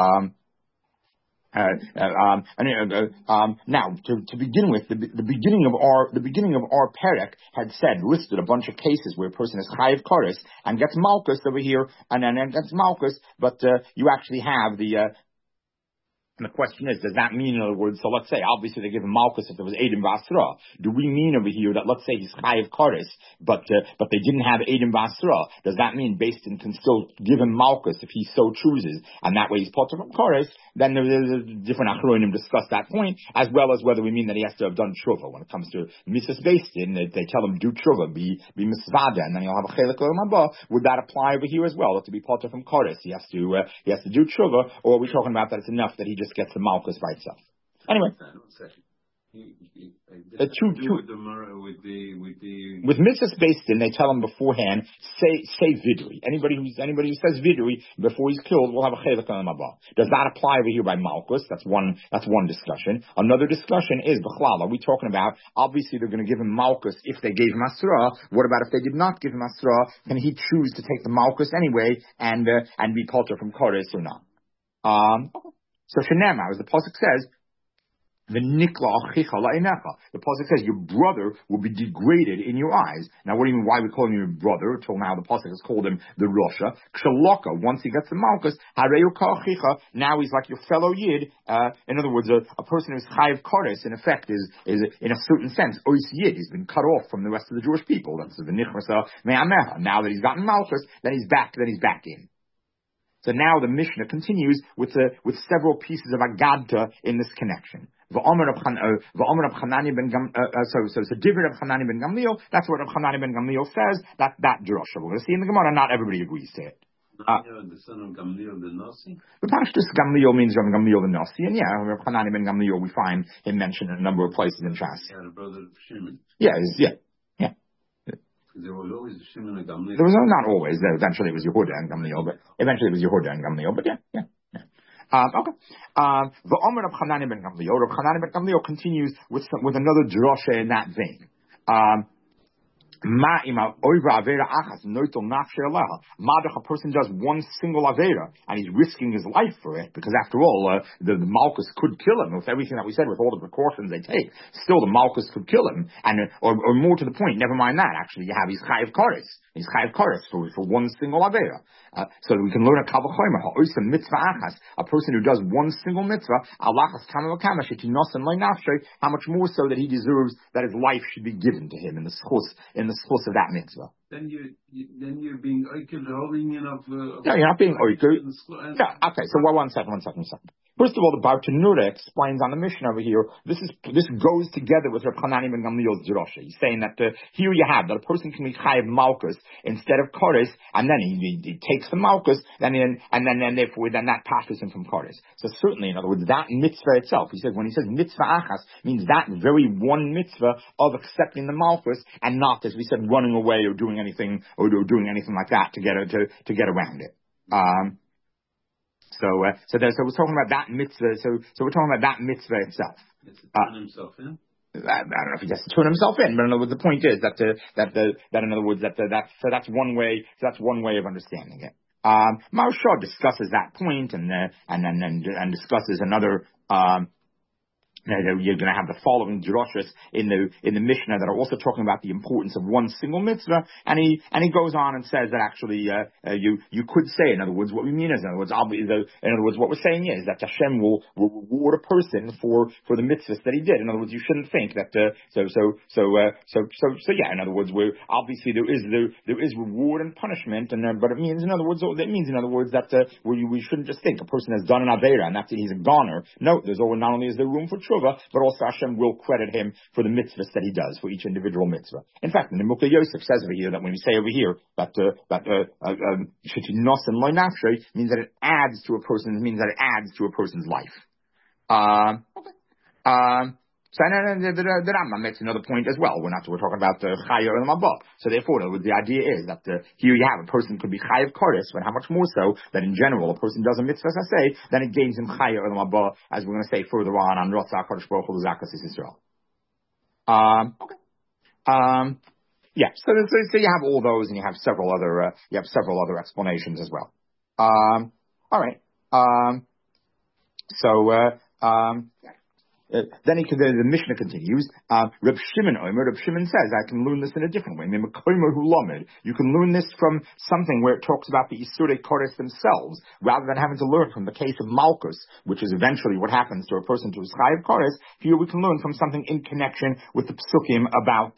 Now to begin with, the beginning of our perek had listed a bunch of cases where a person is chayev koris and gets malchus over here and then gets malchus, but you actually have the. And the question is, does that mean, in other words, so let's say, obviously they give him malchus if there was Eidim Basra. Do we mean over here that, let's say he's chayev koris, but they didn't have Eidim Basra? Does that mean Beis Din can still give him malchus if he so chooses, and that way he's potter from koris? Then there's different achronim discuss that point, as well as whether we mean that he has to have done tshuva. When it comes to Mrs. Beis Din, they tell him do tshuva, be misvada, and then he'll have a chelik olam haba. Would that apply over here as well? That to be potter from koris, he has to do tshuva, or are we talking about that it's enough that he just gets the malchus by itself? Anyway. With mitzvahs based in, they tell him beforehand, say vidui. Anybody who says vidui before he's killed will have a chelik on him above. Does that apply over here by Malkus? That's one discussion. Another discussion is b'chlal. Are we talking about obviously they're going to give him Malkus if they gave him Asra? What about if they did not give him Asra? Can he choose to take the Malkus anyway and be palter from Kodesh or not? So Shenema, as the pasuk says. The pasuk says your brother will be degraded in your eyes. Now, what do you mean? Why are we calling him your brother? Till now, the pasuk has called him the Rosha. Kshalaka. Once he gets the Malkus, now he's like your fellow Yid. In other words, a person who's chayav kodesh, in effect, is in a certain sense ois Yid. He's been cut off from the rest of the Jewish people. That's the nichmasa me'ameha. Now that he's gotten Malkus, then he's back in. So now the Mishnah continues with several pieces of Agadta in this connection. So different of Hanani ben Gamliel. That's what Hanani ben Gamliel says. That drasha. We're going to see in the Gemara. Not everybody agrees to it. The son of Gamliel the Nasi. The Pashtus Gamliel means Gamliel the Nasi, and Hanani ben Gamliel we find him mentioned in a number of places in Shas. He had a brother of Shimon. Yeah. There was always Shimon and Gamliel. There was not always. Eventually it was Yehuda and Gamliel, but okay. The Omer of Hanani ben Gamliel. Hanani ben Gamliel continues with another drasha in that vein. A person does one single avera and he's risking his life for it because after all the Malkus could kill him with everything that we said, with all the precautions they take. Still the Malkus could kill him, and or more to the point, never mind that, actually you have his chayav kares. He's chayav kares for one single avera. So we can learn a kal v'chomer ha'oisem mitzvah achas, a person who does one single mitzvah, alachas kama v'kama shetinosan lo'nafshay, how much more so that he deserves that his life should be given to him in the schus of that mitzvah. Then you're being oikel, holding enough. No, you're not being oikel. No, okay. So one second. First of all, the Bartanura explains on the mission over here. This goes together with Reb Hanani ben Gamliel's drasha. He's saying that here you have that a person can be chayav malchus instead of koris, and then he takes the malchus, then therefore that passes him from koris. So certainly, in other words, that mitzvah itself. He says when he says mitzvah achas means that very one mitzvah of accepting the malchus and not, as we said, running away or doing anything like that to get around it. So we're talking about that mitzvah. So we're talking about that mitzvah itself. Turn himself in. I don't know if he has to turn himself in, but in other words, the point is that that's one way. That's one way of understanding it. Maharsha discusses that point and discusses another. You're going to have the following drashas in the Mishnah that are also talking about the importance of one single mitzvah, and he goes on and says that actually you could say, in other words, what we mean is, in other words, what we're saying is that Hashem will reward a person for the mitzvahs that he did. In other words, you shouldn't think that in other words, obviously there is reward and punishment, but it means in other words that we shouldn't just think a person has done an avera and that's it, he's a goner. No, not only is there room for tshuva, but also Hashem will credit him for the mitzvahs that he does for each individual mitzvah. In fact, the Nimukah Yosef says over here that when we say over here that shetinos and loy nafshay means that it adds to a person's life. So the Rambam makes another point as well. We're talking about the Chaya and Mabah. So therefore, the idea is that here you have a person could be Chayav Kodesh, but how much more so that in general a person does a mitzvah saseh, then it gains him Chaya and Mabah, as we're going to say further on Rotzah Kodesh Baruch Hu Zakas Yisrael. Yeah. So you have all those, and you have several other explanations as well. All right. Then the Mishnah continues. Reb Shimon says, I can learn this in a different way. You can learn this from something where it talks about the Isurei Kodesh themselves, rather than having to learn from the case of Malkus, which is eventually what happens to a person who is Chayav Kodesh. Here we can learn from something in connection with the Psukim about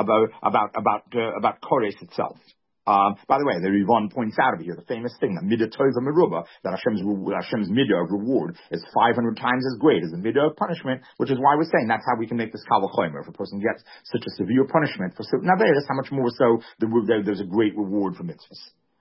Kodesh itself. By the way, the Rivan points out over here the famous thing that midah tova meruba, that Hashem's midah of reward is 500 times as great as the midah of punishment, which is why we're saying that's how we can make this kal v'chomer. If a person gets such a severe punishment for certain averos, how much more so there's a great reward for mitzvahs.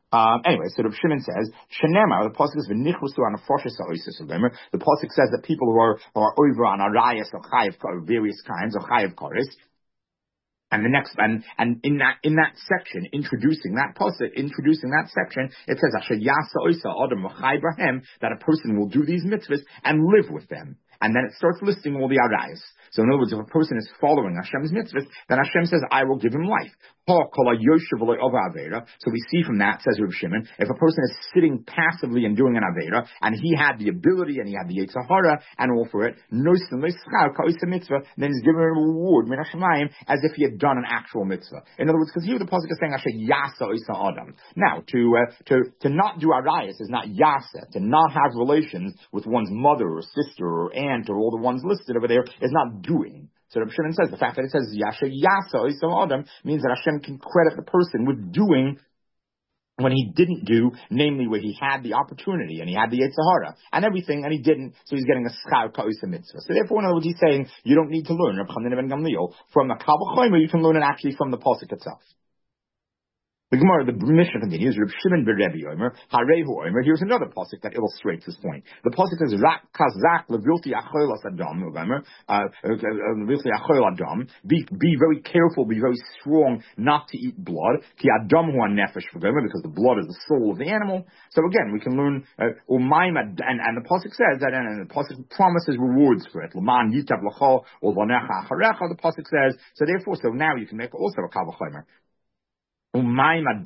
Anyway, so Rav Shimon says, Shenema, the pasuk is v'nichlusu on a the pasuk says that people who are over on arayas or chayav various kinds or chayav koris. And the next, and in that section, introducing that section, it says, Asher yasa oisa adam v'chai that a person will do these mitzvahs and live with them. And then it starts listing all the arayas. So in other words, if a person is following Hashem's mitzvahs, then Hashem says, I will give him life. So we see from that, says Rav Shimon, if a person is sitting passively and doing an Avera, and he had the ability and he had the Yetzer Hara and all for it, then he's given a reward as if he had done an actual mitzvah. In other words, because here the pasuk is saying, Asher yasa isa adam. Now, to not do arayas is not yasa. To not have relations with one's mother or sister or aunt or all the ones listed over there is not doing. So Rav Shimon says the fact that it says Yasha Yasa Isa Adam means that Hashem can credit the person with doing when he didn't do, namely where he had the opportunity and he had the Yetzer Hara and everything, and he didn't, so he's getting a schar ka'isa mitzvah. So therefore, in other words, he's saying you don't need to learn Rav Chanina ben Gamliel from the Kabbalah Chomer, you can learn it actually from the pasuk itself. The Gemara, the Mishnah continues, Reb Shimon beRebbi Omer, Harehu Omer. Here's another pasuk that illustrates this point. The pasuk says, Rak kazak levilti achol adam, Omer, levilti achol adam. Be very careful, be very strong not to eat blood. Ki adam hu nefesh v'gomer, because the blood is the soul of the animal. So again, we can learn, umayim, and the pasuk says that, and the pasuk promises rewards for it. L'man yitav l'chol, or l'necha acharecha, the pasuk says. So therefore, so now you can make also a Kal V'chomer. Madach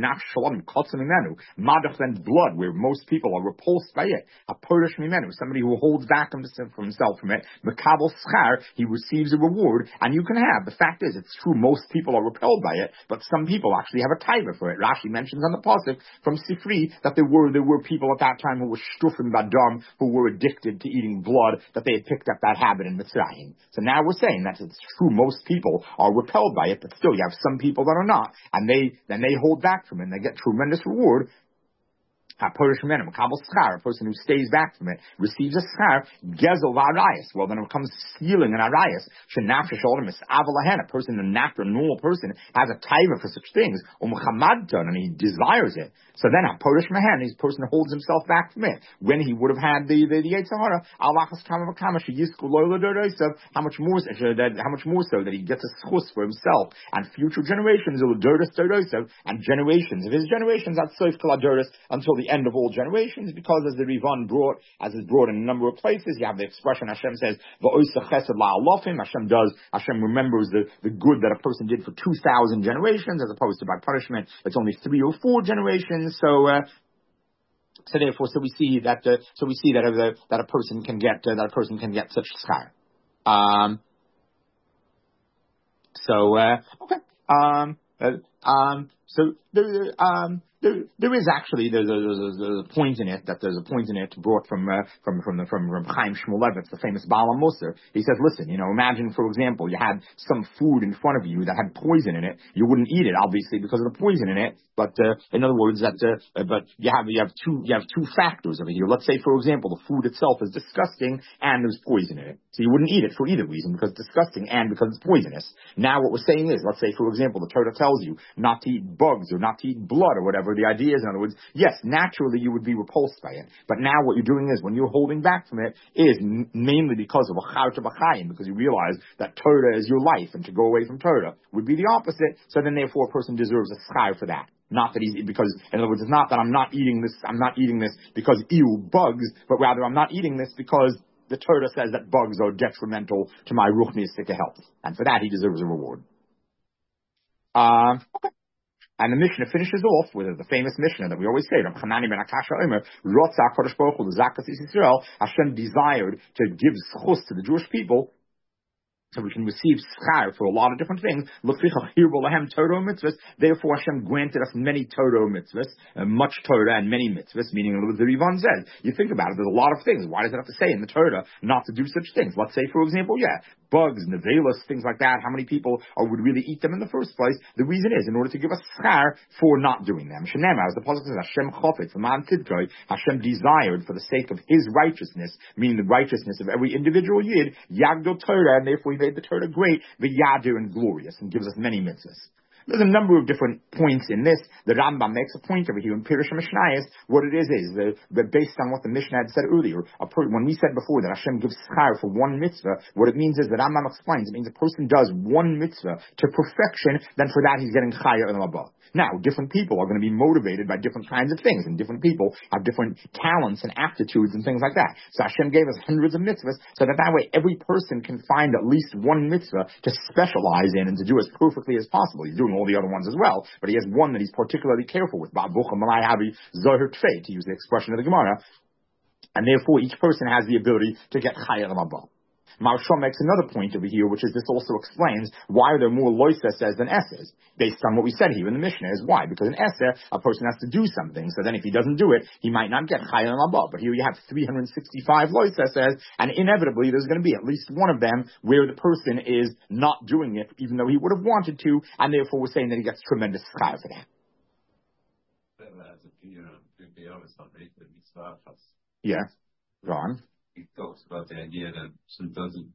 then blood, where most people are repulsed by it. A Purish Mimenu, somebody who holds back himself from it. Mekabel Schar, he receives a reward, and you can have. The fact is, it's true, most people are repelled by it, but some people actually have a taiva for it. Rashi mentions on the pasuk from Sifri that there were people at that time who were shtufim badam, who were addicted to eating blood, that they had picked up that habit in Mitzrayim. So now we're saying that it's true, most people are repelled by it, but still you have some people that are not, and they hold back from it, and they get tremendous reward. A person who stays back from it receives a schar, gezel v'arayas. Well, then it comes stealing an arayas. A person, a normal person, has a taiva for such things, and he desires it. So then a Porish Mehen, this person holds himself back from it. When he would have had the Yetzer Hara, how much more so that he gets a schus for himself and future generations, and generations of his generations, until the end of all generations, because as the Rivan brought, as is brought in a number of places, you have the expression Hashem says, Hashem remembers the good that a person did for 2,000 generations, as opposed to by punishment, it's only 3 or 4 generations. So therefore, we see that a person can get such schar. There is actually there's a point in it brought from Chaim Shmulevitz, the famous Baal HaMusar. He says, listen, imagine, for example, you had some food in front of you that had poison in it. You wouldn't eat it, obviously, because of the poison in it. But in other words, but you have two factors over here. Let's say, for example, the food itself is disgusting and there's poison in it, so you wouldn't eat it for either reason, because it's disgusting and because it's poisonous. Now, what we're saying is, let's say, for example, the Torah tells you not to eat bugs or not to eat blood or whatever. The idea is, in other words, yes, naturally you would be repulsed by it, but now what you're doing is, when you're holding back from it, is mainly because of a charta b'chaim, because you realize that Torah is your life, and to go away from Torah would be the opposite. So then, therefore, a person deserves a schar for that. Not that because, in other words, it's not that I'm not eating this because ew, bugs, but rather I'm not eating this because the Torah says that bugs are detrimental to my ruchnistic health, and for that he deserves a reward. Okay. And the Mishnah finishes off with the famous Mishnah that we always say, Hashem desired to give schus to the Jewish people, so we can receive schar for a lot of different things. Therefore, Hashem granted us many Torah mitzvahs, much Torah and many mitzvahs, meaning what the Rivan says. You think about it, there's a lot of things. Why does it have to say in the Torah not to do such things? Let's say, for example, bugs, nevelas, things like that. How many people would really eat them in the first place? The reason is in order to give us schar for not doing them. As the pasuk says, Hashem chofetz v'man tidkoi, Hashem desired for the sake of His righteousness, meaning the righteousness of every individual yid, yagdol Torah, and therefore He made the Torah great, v'yadir, and glorious, and gives us many mitzvahs. There's a number of different points in this. The Rambam makes a point over here in Pirush Mishnayos. What it is based on what the Mishnah had said earlier. When we said before that Hashem gives schar for one mitzvah, what it means is the Rambam explains, it means a person does one mitzvah to perfection, then for that he's getting chaya and labah. Now, different people are going to be motivated by different kinds of things, and different people have different talents and aptitudes and things like that. So Hashem gave us hundreds of mitzvahs, so that way every person can find at least one mitzvah to specialize in and to do as perfectly as possible. He's doing all the other ones as well, but he has one that he's particularly careful with. To use the expression of the Gemara, and therefore each person has the ability to get chaya l'mabah. Maharsha makes another point over here, which is this also explains why are there more loises than esses, based on what we said here in the Mishnah. Is why? Because in esser, a person has to do something, so then if he doesn't do it, he might not get chaya l'mabah. But here you have 365 loises, and inevitably there's going to be at least one of them where the person is not doing it, even though he would have wanted to, and therefore we're saying that he gets tremendous chaya for that. Yeah, go on. He talks about the idea that some doesn't.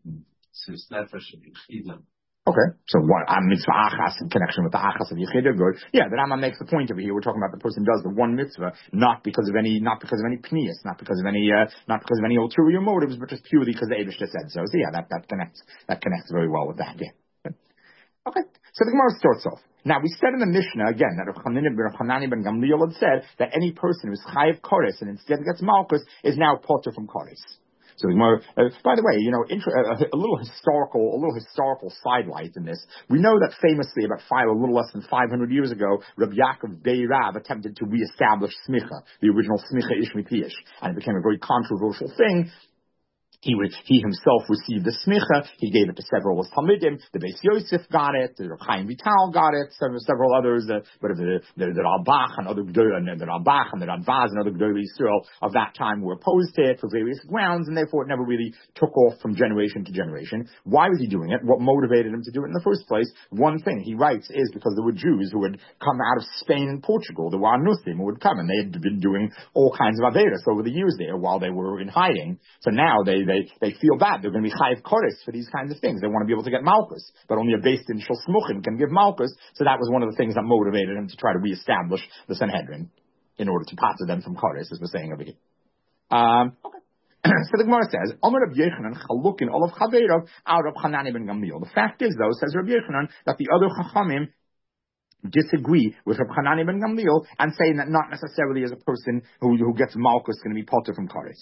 Okay, so what? Mitzvah achas in connection with the achas of Yechidah, good. Yeah, the Rambam makes the point over here. We're talking about the person does the one mitzvah not because of any pnius, not because of any ulterior motives, but just purely because the Eibush said so. So yeah, that connects very well with that. Yeah. Okay, so the Gemara starts off. Now, we said in the Mishnah, again, that Rav Hanani ben Gamliel had said that any person who's chayiv koris and instead gets malchus is now potter from koris. So the Gemara, by the way, a little historical sidelight in this. We know that famously a little less than 500 years ago, Rabbi Yaakov Bei Rav attempted to reestablish smicha, the original smicha ish mipiyish, and it became a very controversial thing. He himself received the smicha. He gave it to several of his talmidim. The Beis Yosef got it. The Chaim Vital got it. Several others. The Rambach and other the Rambach and the Radvaz and other Gedolei Yisrael of that time were opposed to it for various grounds, and therefore it never really took off from generation to generation. Why was he doing it? What motivated him to do it in the first place? One thing he writes is because there were Jews who had come out of Spain and Portugal. There were Anusim who had come, and they had been doing all kinds of averos over the years there while they were in hiding. So now they feel bad. They're going to be chayiv koris for these kinds of things. They want to be able to get malchus, but only a based in shel smuchim can give malchus. So that was one of the things that motivated him to try to reestablish the Sanhedrin in order to pass them from koris, as we're saying over here. Okay. So the Gemara says, Omer Rabbi Yochanan chalukin olav chaveirav out of Hanani ben Gamliel. The fact is, though, says Rabbi Yochanan, that the other chachamim disagree with Rabbi Hanani ben Gamliel and saying that not necessarily as a person who gets malchus going to be potter from koris.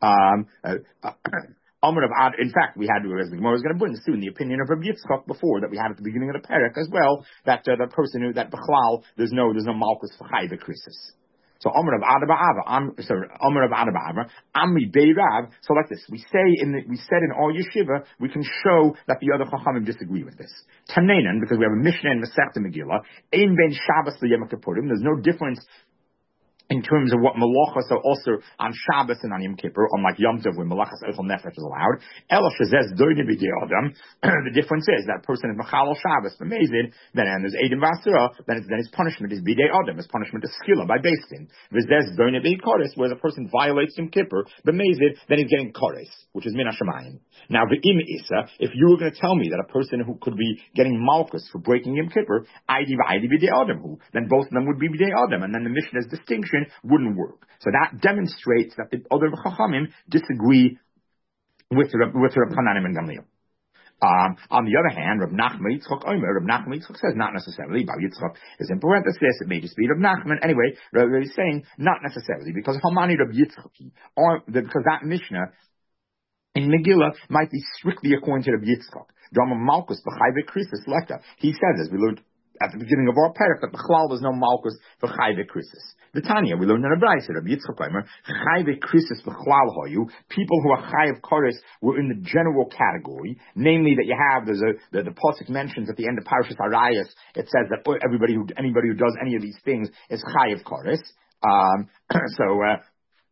In fact, we had, as the Gemara was going to bring soon, the opinion of Rabbi Yitzchak before that we had at the beginning of the parak as well, that the person that Bechlal, there's no malchus for Chai V'Krisis. So Omer of Adaba'ava, Amri Beirav. So like this, we said in our yeshiva, we can show that the other chachamim disagree with this. Tanenan, because we have a Mishnah in Masechta Megillah, Ein Ben Shabbos LeYom Kippurim. There's no difference in terms of what malachas are also on Shabbos and on Yom Kippur, unlike Yom Tov when malachas eichel nefesh is allowed. Ela shezes doine b'dei adam. The difference is that person is machal Shabbos b'mezid, then there's Eidim V'Asura, then his punishment is b'dei adam, his punishment is skila by Beis-Din. V'zes doine b'dei koris, where the person violates Yom Kippur b'mezid, then he's getting koris, which is min hashamayim. Now v'im isa, if you were going to tell me that a person who could be getting malchus for breaking Yom Kippur, Eidi b'dei adam, then both of them would be b'dei adam, and then the Mishnah's distinction wouldn't work. So that demonstrates that the other Chachamim disagree with Reb Hanani ben Gamliel. On the other hand, Reb Nachman Yitzchak says not necessarily. Bar Yitzchak is in parenthesis. It may just be Reb Nachman. Anyway, he's saying not necessarily because Hamani Reb Yitzchak, because that Mishnah in Megillah might be strictly according to Reb Yitzchak. Drama Malchus b'Chai V'Krisis Lekta. He says, as we learned at the beginning of our parak, that Bechlal there's no malchus for Chai V'Krisis. The Tanya, we learned in a Brayso, Rabbi Yitzchak Omer, Chai V'Krisis Bechlal Hoyu, people who are Chai of Koris were in the general category, namely that you have, the Pasuk mentions at the end of Parashas Arayos, it says that anybody who does any of these things is Chai of Koris.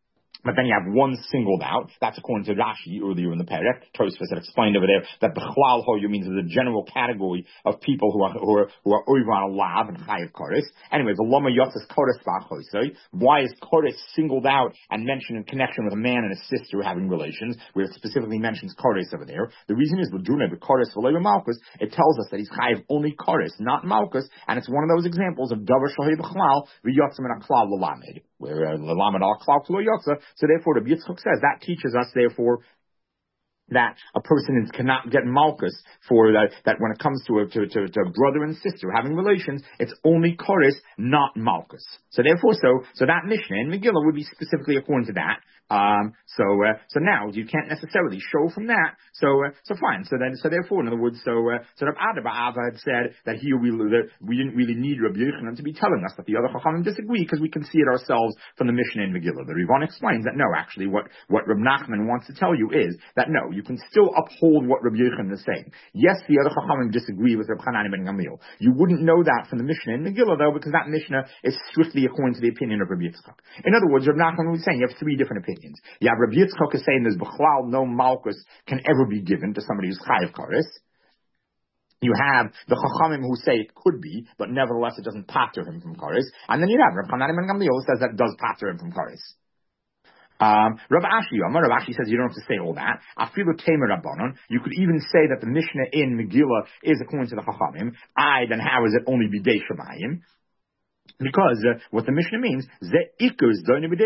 But then you have one singled out. That's according to Rashi earlier in the Perek. Tosfos had explained over there that Bechlal Hoyu means there's a general category of people who are over on a lav and chayiv koris. Anyway, the Lama Yotzes koris ba'choisoi. Why is koris singled out and mentioned in connection with a man and a sister having relations, where it specifically mentions koris over there? The reason is L'duna b'koris v'lo malchus. It tells us that he's chayiv only koris, not malchus, and it's one of those examples of davar shohay b'chlal v'yotzim and a klal l'lamed, where the lamed al klal k'lo yotza. So therefore, the Yitzchak says that teaches us, therefore, that a person cannot get malchus for that when it comes to a brother and sister having relations, it's only koris, not malchus. So therefore, so that Mishnah in Megillah would be specifically according to that. So now you can't necessarily show from that. So fine. So therefore, in other words, Rav Ada bar Ava had said that here we didn't really need Rabbi Yochanan to be telling us that the other Chachamim disagree because we can see it ourselves from the Mishnah in Megillah. The Rivan explains that no, actually, what Reb Nachman wants to tell you is that no, you can still uphold what Rabbi Yochanan is saying. Yes, the other Chachamim disagree with Reb Hanani ben Gamliel. You wouldn't know that from the Mishnah in Megillah, though, because that Mishnah is strictly according to the opinion of Rabbi Yitzchak. In other words, Reb Nachman was saying you have three different opinions. You have Rabbi Yitzchak is saying there's Bechlal, no malchus can ever be given to somebody who's chayiv kares. You have the Chachamim who say it could be, but nevertheless it doesn't pater him from kares. And then you have Reb Hanani ben Gamliel who says that it does pater him from kares. Rav Ashi says you don't have to say all that. Afilu Tamer Rabbanon. You could even say that the Mishnah in Megillah is according to the Chachamim. Then how is it only b'dei Shemayim? Because what the Mishnah means, doesn't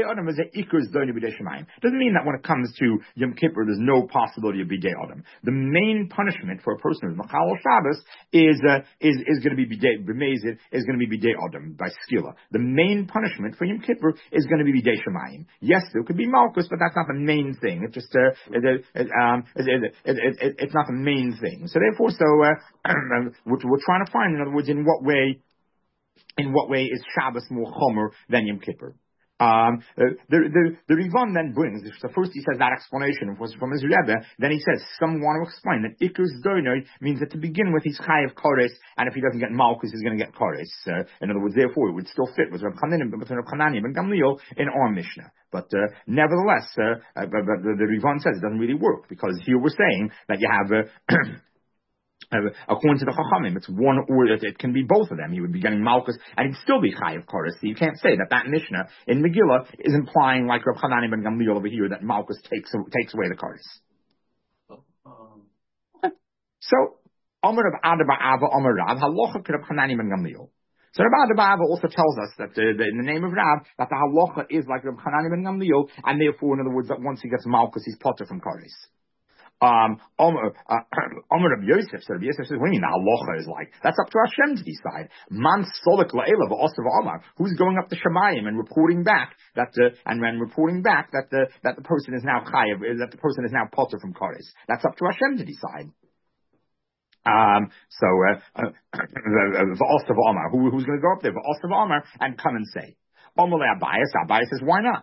mean that when it comes to Yom Kippur, there's no possibility of bidei adam. The main punishment for a person who's machal Shabbos is going to be bidei b'mezid, is going to be bidei adam by skila. The main punishment for Yom Kippur is going to be bidei shemayim. Yes, there could be malchus, but that's not the main thing. It's just it's not the main thing. So therefore, we're trying to find, in other words, in what way is Shabbos more chomer than Yom Kippur? The Rivan then brings, so first he says that explanation was from his Rebbe, then he says, some want to explain that Iker's Doinoi means that to begin with he's chayav koris, and if he doesn't get malchus he's going to get koris. In other words, therefore it would still fit with Reb Hanani ben Gamliel in our Mishnah. But nevertheless, the Rivan says it doesn't really work, because here we're saying that you have according to the Chachamim, it's one or it can be both of them. He would be getting malchus, and he'd still be chayav koris. So you can't say that Mishnah in Megillah is implying, like Reb Hanani ben Gamliel over here, that malchus takes away the koris. Okay. So Amar of Ada bar Ava Amar Rav halacha Reb Hanani ben Gamliel. So Reb Ada bar Ava also tells us that in the name of Rav that the halacha is like Reb Hanani ben Gamliel, and therefore, in other words, that once he gets malchus, he's potter from koris. Omer of Yosef, so Yosef says, what do you mean the halacha is like? That's up to Hashem to decide. Man solik la'ela v'osav Omar. Who's going up to Shemayim and reporting back that the person is now chayav, that the person is now potter from koris? That's up to Hashem to decide. V'osav Omar. Who's going to go up there? V'osav Omar and come and say. Abayas says, why not?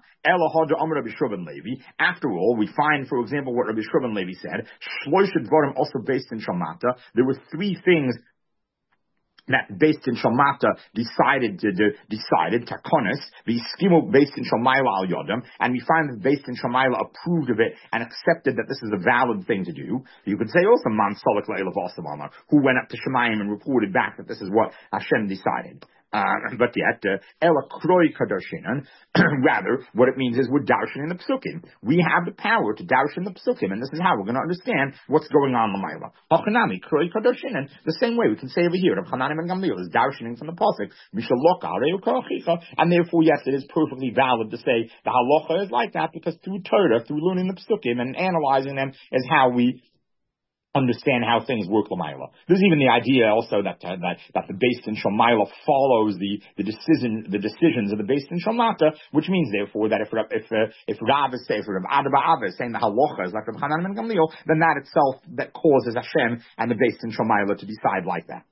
After all, we find, for example, what Rabbi Shruban Levi said. Shloisha dvarim also based in Shalmata. There were three things that based in Shalmata decided takonis, the skimu based in Shalmaila al Yodam, and we find that based in Shalmaila approved of it and accepted that this is a valid thing to do. You could say also Man Solik La'elav Osamama, who went up to Shemayim and reported back that this is what Hashem decided. But yet, Ela Kroi Kadoshinan, rather, what it means is we're darshan in the psukim. We have the power to darshan the psukim, and this is how we're going to understand what's going on in the Maila. Hachanami, Kroi Kadoshinan, the same way we can say over here, Reb Hanani ben Gamliel is darshaning from the pasuk, Mishalok Areu Karachicha, and therefore, yes, it is perfectly valid to say the halacha is like that, because through Torah, through learning the psukim and analyzing them, is how we understand how things work l'mayla. There's even the idea also that the Beis Din Shel Maila follows the decisions of the Beis Din Shel Mata, which means therefore that if Rav Ada bar Ava is saying the halacha is like Reb Hanani ben Gamliel, then that itself that causes Hashem and the Beis Din Shel Maila to decide like that.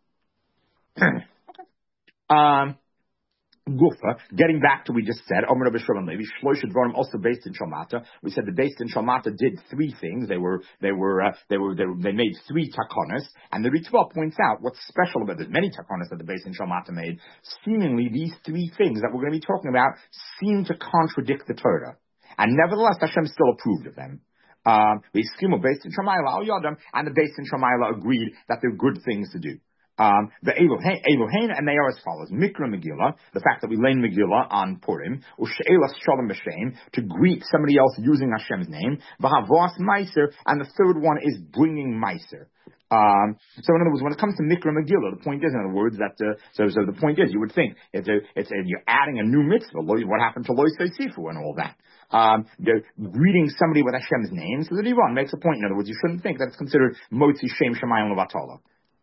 Gufa, getting back to what we just said, Omer Rabbi Shimon Levi, Shloisha Dvarim also based in Shalmata. We said the based in Shalmata did three things. They made three takonis, and the Ritva points out what's special about this. Many takonis that the based in Shalmata made. Seemingly, these three things that we're going to be talking about seem to contradict the Torah. And nevertheless, Hashem still approved of them. The Beis Din Shamayla and the Beis Din Shamayla agreed that they're good things to do. The Elohein, and they are as follows: Mikra Megillah, the fact that we learn Megillah on Purim, U'She'elas Shalom B'Shem, to greet somebody else using Hashem's name, V'Havas Meiser, and the third one is bringing Meiser. So in other words, when it comes to Mikra Megillah, the point is, in other words, that so the point is, you would think you're adding a new mitzvah. What happened to Lo Yisei and all that? They're greeting somebody with Hashem's name. So the Divan makes a point. In other words, you shouldn't think that it's considered Motzi Shem Shemayim Levatala.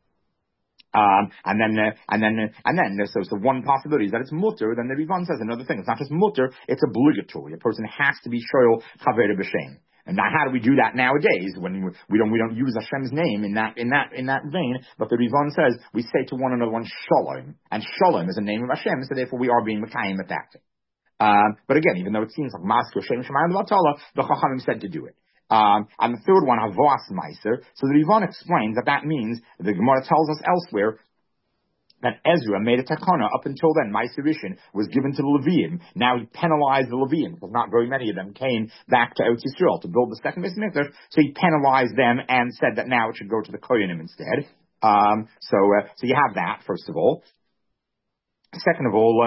So one possibility is that it's mutter. Then the Rivan says another thing. It's not just mutter; it's obligatory. A person has to be shoyel chaver b'shem. And now, how do we do that nowadays when we don't use Hashem's name in that vein? But the Rivan says we say to one another shalom, and shalom is a name of Hashem, so therefore we are being mekayim at that. But again, even though it seems like masker shem shemayim l'vatala, the Chachamim said to do it. And the third one, Havas Meiser. So the Rivan explains that means, the Gemara tells us elsewhere, that Ezra made a takana. Up until then, Meiser Rishon was given to the Leviim. Now he penalized the Leviim, because not very many of them came back to Eretz Yisrael to build the second Beis Mikdash, so he penalized them and said that now it should go to the Kohanim instead. So you have that, first of all. Second of all,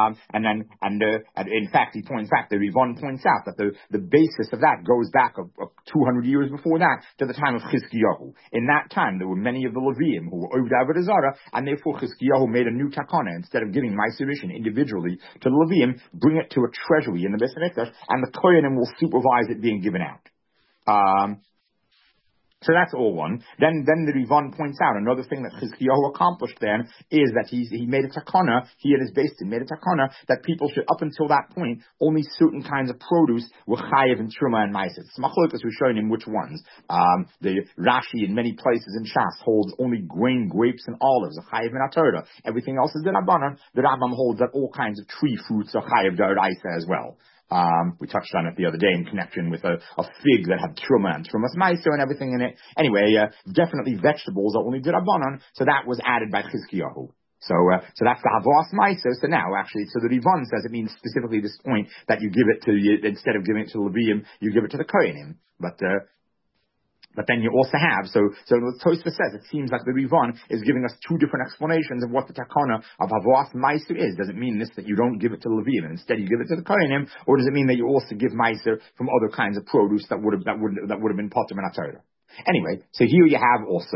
in fact, the Rivan points out that the basis of that goes back 200 years before that to the time of Chizkiyahu. In that time, there were many of the Leviim who were Oved Avodah Zarah, and therefore Chizkiyahu made a new takana. Instead of giving Meiser Rishon individually to the Leviim, bring it to a treasury in the Beis Mikdash, and the Kohanim will supervise it being given out. So that's all one. Then the Rivan points out another thing that Chizkiyahu accomplished then is that he made a takana, he and his Beis Din made a takana that people should, up until that point, only certain kinds of produce were chayiv and truma and meiser. It's machlokes we're showing him which ones. The Rashi in many places in Shas holds only grain, grapes, and olives are chayiv and atorah. Everything else is the Rabbanan. The Rambam holds that all kinds of tree fruits are chayiv d'oraisa as well. We touched on it the other day in connection with a fig that had truma and trumas meiser and everything in it. Anyway, definitely vegetables are only d'Rabbanan, so that was added by Chizkiyahu. So that's the Havas Meiser. So now, actually, so the Rivan says it means specifically this point that you give it to, instead of giving it to Leviim, you give it to the Kohanim. But then you also have, so the Tosfos says, it seems like the Rivan is giving us two different explanations of what the takana of Havas Meiser is. Does it mean this, that you don't give it to Leviim and instead you give it to the Kohanim, or does it mean that you also give Meiser from other kinds of produce that would have been potter and atorah? Anyway, so here you have also,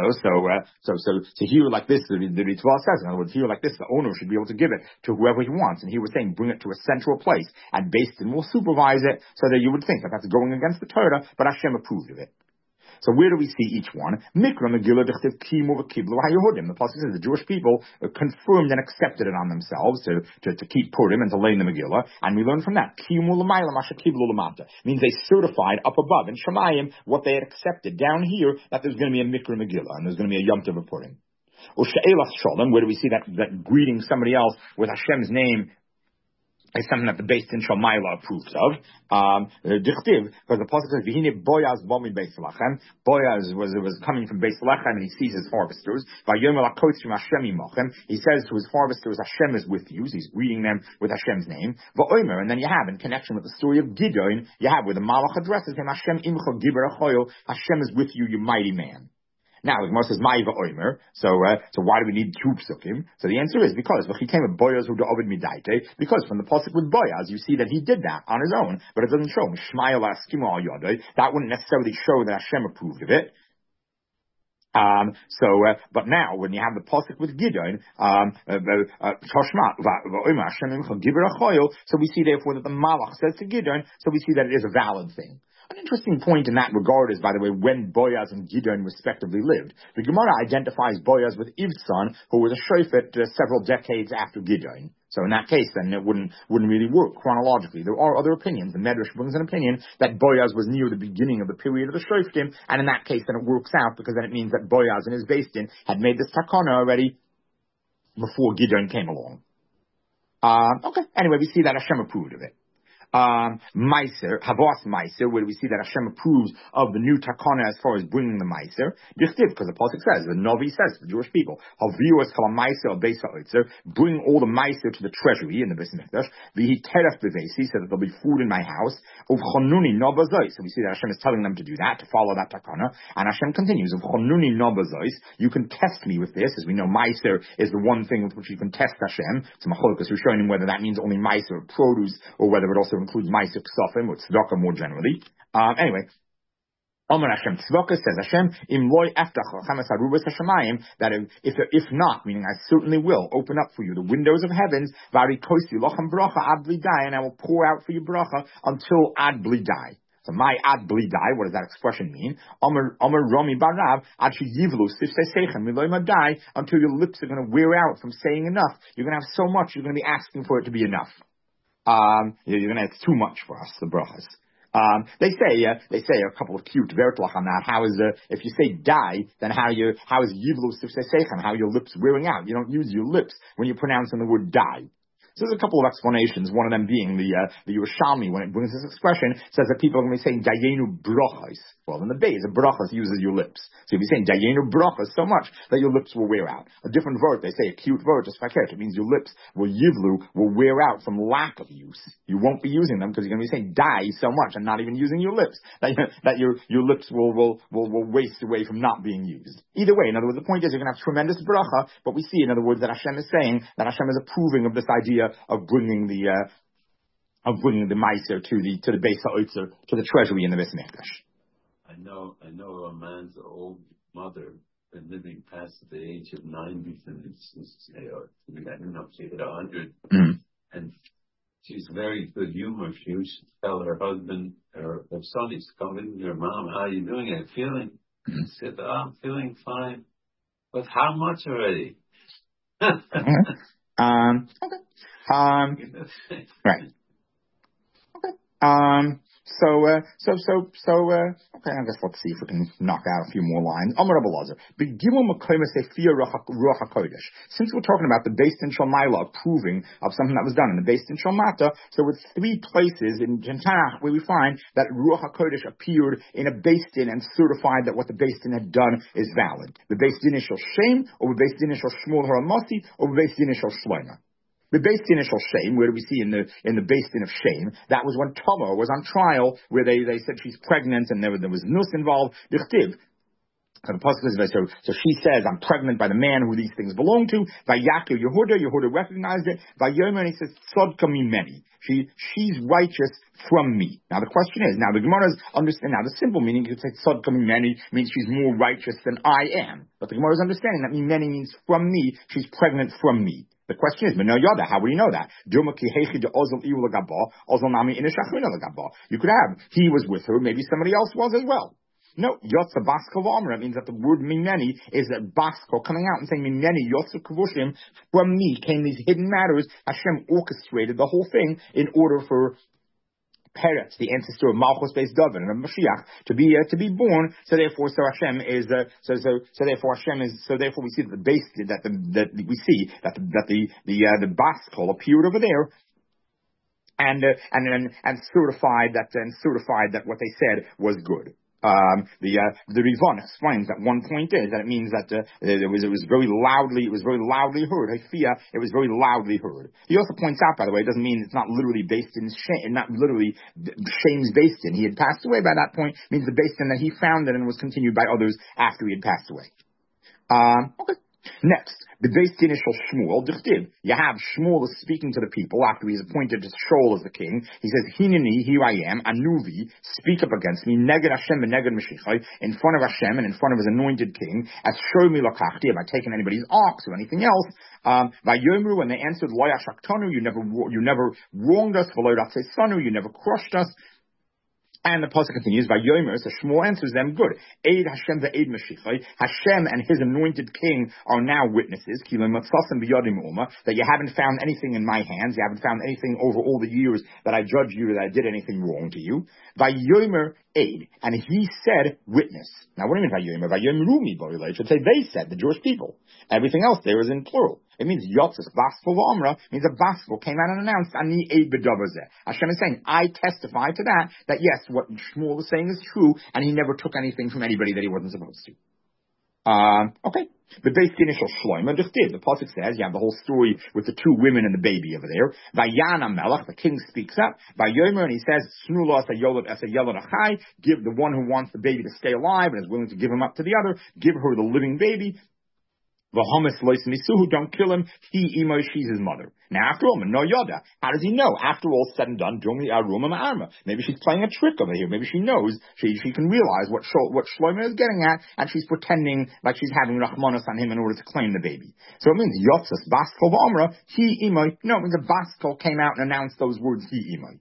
so here like this, the Ritva says, in other words, here like this, the owner should be able to give it to whoever he wants, and he was saying bring it to a central place, and Beis Din will supervise it, so that you would think that that's going against the Torah, but Hashem approved of it. So where do we see each one? Mikra Megillah d'chtiv kimu v'kiblu haYehudim. The pasuk says the Jewish people confirmed and accepted it on themselves to keep Purim and to learn the Megillah, and we learn from that kimu l'mayla masha kiblu l'mata, means they certified up above in Shemayim what they had accepted down here, that there's going to be a Mikra Megillah and there's going to be a Yom Tov of Purim. U'she'elas shalom, where do we see that greeting somebody else with Hashem's name is something that the Beis Din Shamayla approves of. Dichtiv, because the pasuk says, "V'hine Boaz bo mi Beis Lechem." Boaz was coming from Beis Lechem, and he sees his harvesters. V'yomer lakotzim Hashem imochem. He says to his harvesters, "Hashem is with you." So he's greeting them with Hashem's name. V'omer, and then you have, in connection with the story of Gideon, you have where the Malach addresses him, "Hashem imcha giber achoyo." Hashem is with you, you mighty man. Now, the Gemara says, Ma'iva Oimer. So why do we need two psukim? So the answer is because he came with Boaz who Ovid Midaite, because from the pasuk with Boaz, you see that he did that on his own, but it doesn't show him. That wouldn't necessarily show that Hashem approved of it. But now, when you have the pasuk with Gideon, so we see therefore that the Malach says to Gideon, so we see that it is a valid thing. An interesting point in that regard is, by the way, when Boaz and Gideon respectively lived. The Gemara identifies Boaz with Ivsan, who was a shofet several decades after Gideon. So in that case, then it wouldn't really work chronologically. There are other opinions. The Medrash brings an opinion that Boaz was near the beginning of the period of the shoftim, and in that case, then it works out, because then it means that Boaz and his Beis Din had made this takana already before Gideon came along. Okay. Anyway, we see that Hashem approved of it. Meiser, Havas Meiser, where we see that Hashem approves of the new takana as far as bringing the Meiser. Dichtiv, because the pasuk says, the Novi says to the Jewish people, Havius Kala Meiser Beis HaOtzer, bring all the Meiser to the treasury in the Beis Mikdash. Vihi Teref Bevesi, so that there'll be food in my house. Uvchonuni Nobazois, so we see that Hashem is telling them to do that, to follow that takana. And Hashem continues, Uvchonuni Nobazois, you can test me with this, as we know Meiser is the one thing with which you can test Hashem. It's Machlokas who's showing him whether that means only Meiser produce, or whether it also includes Meiser Ksafim, or Tzedakah more generally. Anyway, Omer Hashem Tzedakah says Hashem, Im loy eftach lachamas harubas hashamayim, that if not, meaning I certainly will open up for you the windows of heavens, vari kosi lochem bracha ad blidai, and I will pour out for you bracha until ad blidai. So my ad blidai, what does that expression mean? Omer Romi Barav, ad sheyivlu sifsei seichem miloy madai, until your lips are going to wear out from saying enough. You're going to have so much, you're going to be asking for it to be enough. You're going to have too much for us, the brachas. They say a couple of cute vertlach on that. How is if you say die, then how is yivlu sifsei seichem, how your lips wearing out? You don't use your lips when you're pronouncing the word die. So there's a couple of explanations, one of them being the Yerushalmi, when it brings this expression, says that people are going to be saying Dayenu brachos. Well, in the base, the brachos uses your lips. So you'll be saying Dayenu brachos so much that your lips will wear out. A different word, they say a cute word, just fakir. It means your lips will wear out from lack of use. You won't be using them because you're going to be saying die so much and not even using your lips. That your lips will waste away from not being used. Either way, in other words, the point is you're going to have tremendous bracha, but we see, in other words, that Hashem is saying that Hashem is approving of this idea of bringing the Meiser to the Beis HaOtzer, to the treasury in the Beis Mikdash. I know a man's old mother been living past the age of 90, and I don't know if she hit 100, and she's very good humor. She used to tell her husband, her son, he's coming, your mom, how are you doing? I'm feeling. He said, I'm feeling fine, but how much already? Okay. Right. Okay. Okay, I guess let's see if we can knock out a few more lines. Since we're talking about the Beis Din Shalmaila approving of something that was done in the Beis Din Shalmata, so with 3 places in Tanakh where we find that Ruach HaKodesh appeared in a Beis Din and certified that what the Beis Din had done is valid. The Beis Din Shel Shem, or the Beis Din Shel Shmuel Haramasi, or the Beis Din Shel Shlomo. The Beis Din Shel Shem, where do we see in the Beis Din of Shem? That was when Tamar was on trial, where they said she's pregnant and there was nus involved. Dichtiv. So she says, I'm pregnant by the man who these things belong to. Vayakel Yehuda recognized it. Vayomer, and he says, Tzodka mimeni. She's righteous from me. Now the question is, now the Gemara's understand, now the simple meaning, you could say Tzodka mimeni means she's more righteous than I am. But the Gemara's understanding that mimeni means from me, she's pregnant from me. The question is, how would you know that? You could have, he was with her, maybe somebody else was as well. No, Yotza Baskal Amra means that the word Mineni is a Baskal coming out and saying Mineni, Yotza Kavushim, from me came these hidden matters. Hashem orchestrated the whole thing in order for Peretz, the ancestor of Malchus based David and of Mashiach, to be born. So therefore, Hashem is therefore we see that the base the Baskal appeared over there. And certified that what they said was good. The Rizvan explains that one point is that it means that it was very loudly heard. It was very loudly heard. He also points out, by the way, it doesn't mean it's not literally based in Shem, not literally Shem's based in. He had passed away by that point. It means the based in that he founded and was continued by others after he had passed away. Okay. Next, the Beis Din Shel Shmuel, Dichtiv. You have Shmuel is speaking to the people after he's appointed to Shaul as the king. He says, Hineni, here I am, Anuvi, speak up against me, Neged Hashem and Neged Mashiach, in front of Hashem and in front of his anointed king, as Shomi Lakachti, have I taken anybody's ox or anything else? Vayomru, when they answered, Loya Shaktanu, you never wronged us, V'lo Ratzei Sanu, you never crushed us. And the pasuk continues, Vayomer, so Shmuel answers them, good. Eid Hashem ve'eid Mashiach. Hashem and his anointed king are now witnesses, that you haven't found anything in my hands, you haven't found anything over all the years that I judged you, that I did anything wrong to you. Vayomer Eid, and he said witness. Now what do you mean Vayomer? Vayomru mi, it should say they said, the Jewish people. Everything else there is in plural. It means Yotzis Baskol V'Omra means a Baskol came out and announced Ani Eid B'Davazeh. Hashem is saying, I testify to that yes, what Shmuel is saying is true, and he never took anything from anybody that he wasn't supposed to. Okay. The basic initial Shloima the pasuk says you have the whole story with the two women and the baby over there. Vayana Melech, the king speaks up. Vayomer, and he says, Shnulo as a yolad achai, give the one who wants the baby to stay alive and is willing to give him up to the other, give her the living baby. V'homes lois misuhu, don't kill him. He imo, she's his mother. Now, after all, no yoda. How does he know? After all said and done, domi aruma ma'arma. Maybe she's playing a trick over here. Maybe she knows. She can realize what Shlomo is getting at, and she's pretending like she's having rachmanos on him in order to claim the baby. So it means yotzas baskol v'omra he imo. No, it means a baskol came out and announced those words he imo.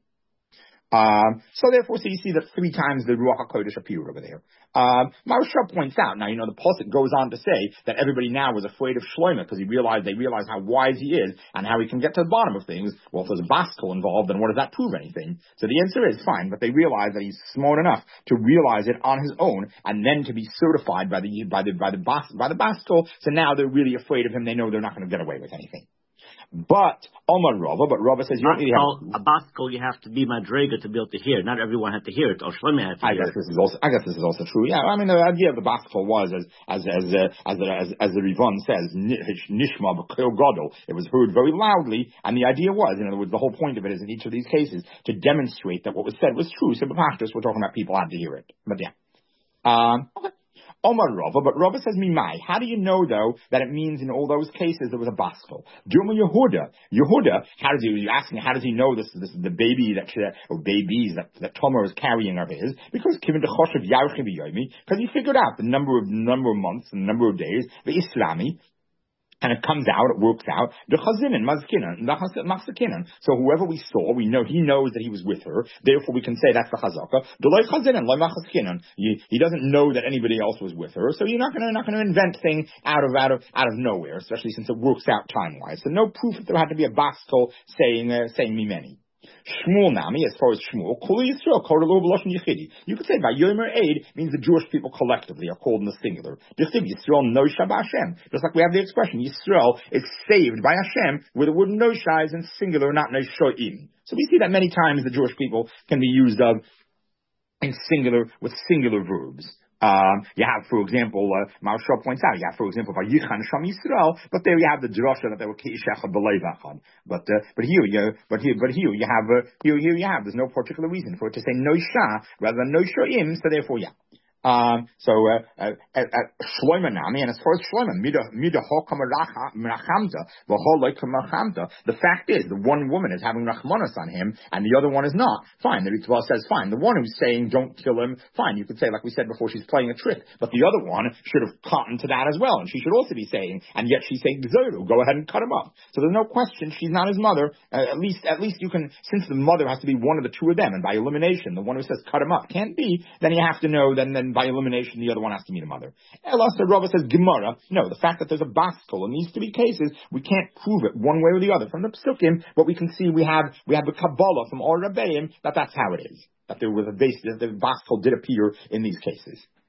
So therefore, so you see that 3 times the Ruach HaKodesh appeared over there. Maharsha points out, now, the pasuk goes on to say that everybody now was afraid of Shlomo because they realized how wise he is and how he can get to the bottom of things. Well, if there's a baskol involved, then what does that prove anything? So the answer is fine, but they realize that he's smart enough to realize it on his own and then to be certified by the baskol. So now they're really afraid of him. They know they're not going to get away with anything. But Rava says you don't really have a baskol. You have to be madrega to be able to hear. Not everyone had to hear it. Or Shlomo had to hear it. I guess this is also true. Yeah, I mean the idea of the baskol was as the Rivon says nishma b'kol gadol. It was heard very loudly, and the idea was, in other words, the whole point of it is in each of these cases to demonstrate that what was said was true. So b'pashtus, we're talking about people had to hear it. But yeah, okay. Omar Rava, but Rava says mimai. How do you know though that it means in all those cases there was a baskol? Duma Yehuda, how does he know this is the baby or babies that Tomer is carrying are his? Because given the choshev yarchi b'yomi, because he figured out the number of months and number of days, the Islami. And it comes out, it works out. The chazinin, mazkinan. So whoever we saw, we know he knows that he was with her. Therefore, we can say that's the chazaka. The loy chazinin, loy machazkinan. He doesn't know that anybody else was with her. So you're not going to invent things out of nowhere, especially since it works out time wise. So no proof that there had to be a baskol saying mimeni. Shmuel Nami, as far as Shmuel, Kol Yisrael, Korelu B'Lashon Yechidi. You could say by Yomer Eid means the Jewish people collectively are called in the singular. Just Yisrael Nosha B'Hashem. Just like we have the expression, Yisrael is saved by Hashem, where the word Nosha is in singular, not Noshoim. So we see that many times the Jewish people can be used of in singular with singular verbs. You have, for example, Maharsha points out, Vayichan Sham Yisrael, but there you have the drasha that they were Keishach B'Leivachad. But here you have, there's no particular reason for it to say Noisha rather than Noishoim, so therefore, yeah. Shlomo Nami, and as far as Shlomo, the fact is, the one woman is having rachmanos on him, and the other one is not. Fine, the Ritva says fine. The one who's saying don't kill him, fine. You could say, like we said before, she's playing a trick. But the other one should have cottoned to that as well, and she should also be saying, and yet she's saying Gzoru, go ahead and cut him up. So there's no question she's not his mother. At least you can, since the mother has to be one of the two of them, and by elimination, the one who says cut him up can't be, then you have to know then by elimination, the other one has to be the mother. Elasa Rava says Gemara. No, the fact that there's a baskol in these 3 cases, we can't prove it one way or the other from the psukim, but we can see we have the Kabbalah from Or Rabbeim that's how it is. That there was a basis, that the baskol did appear in these cases.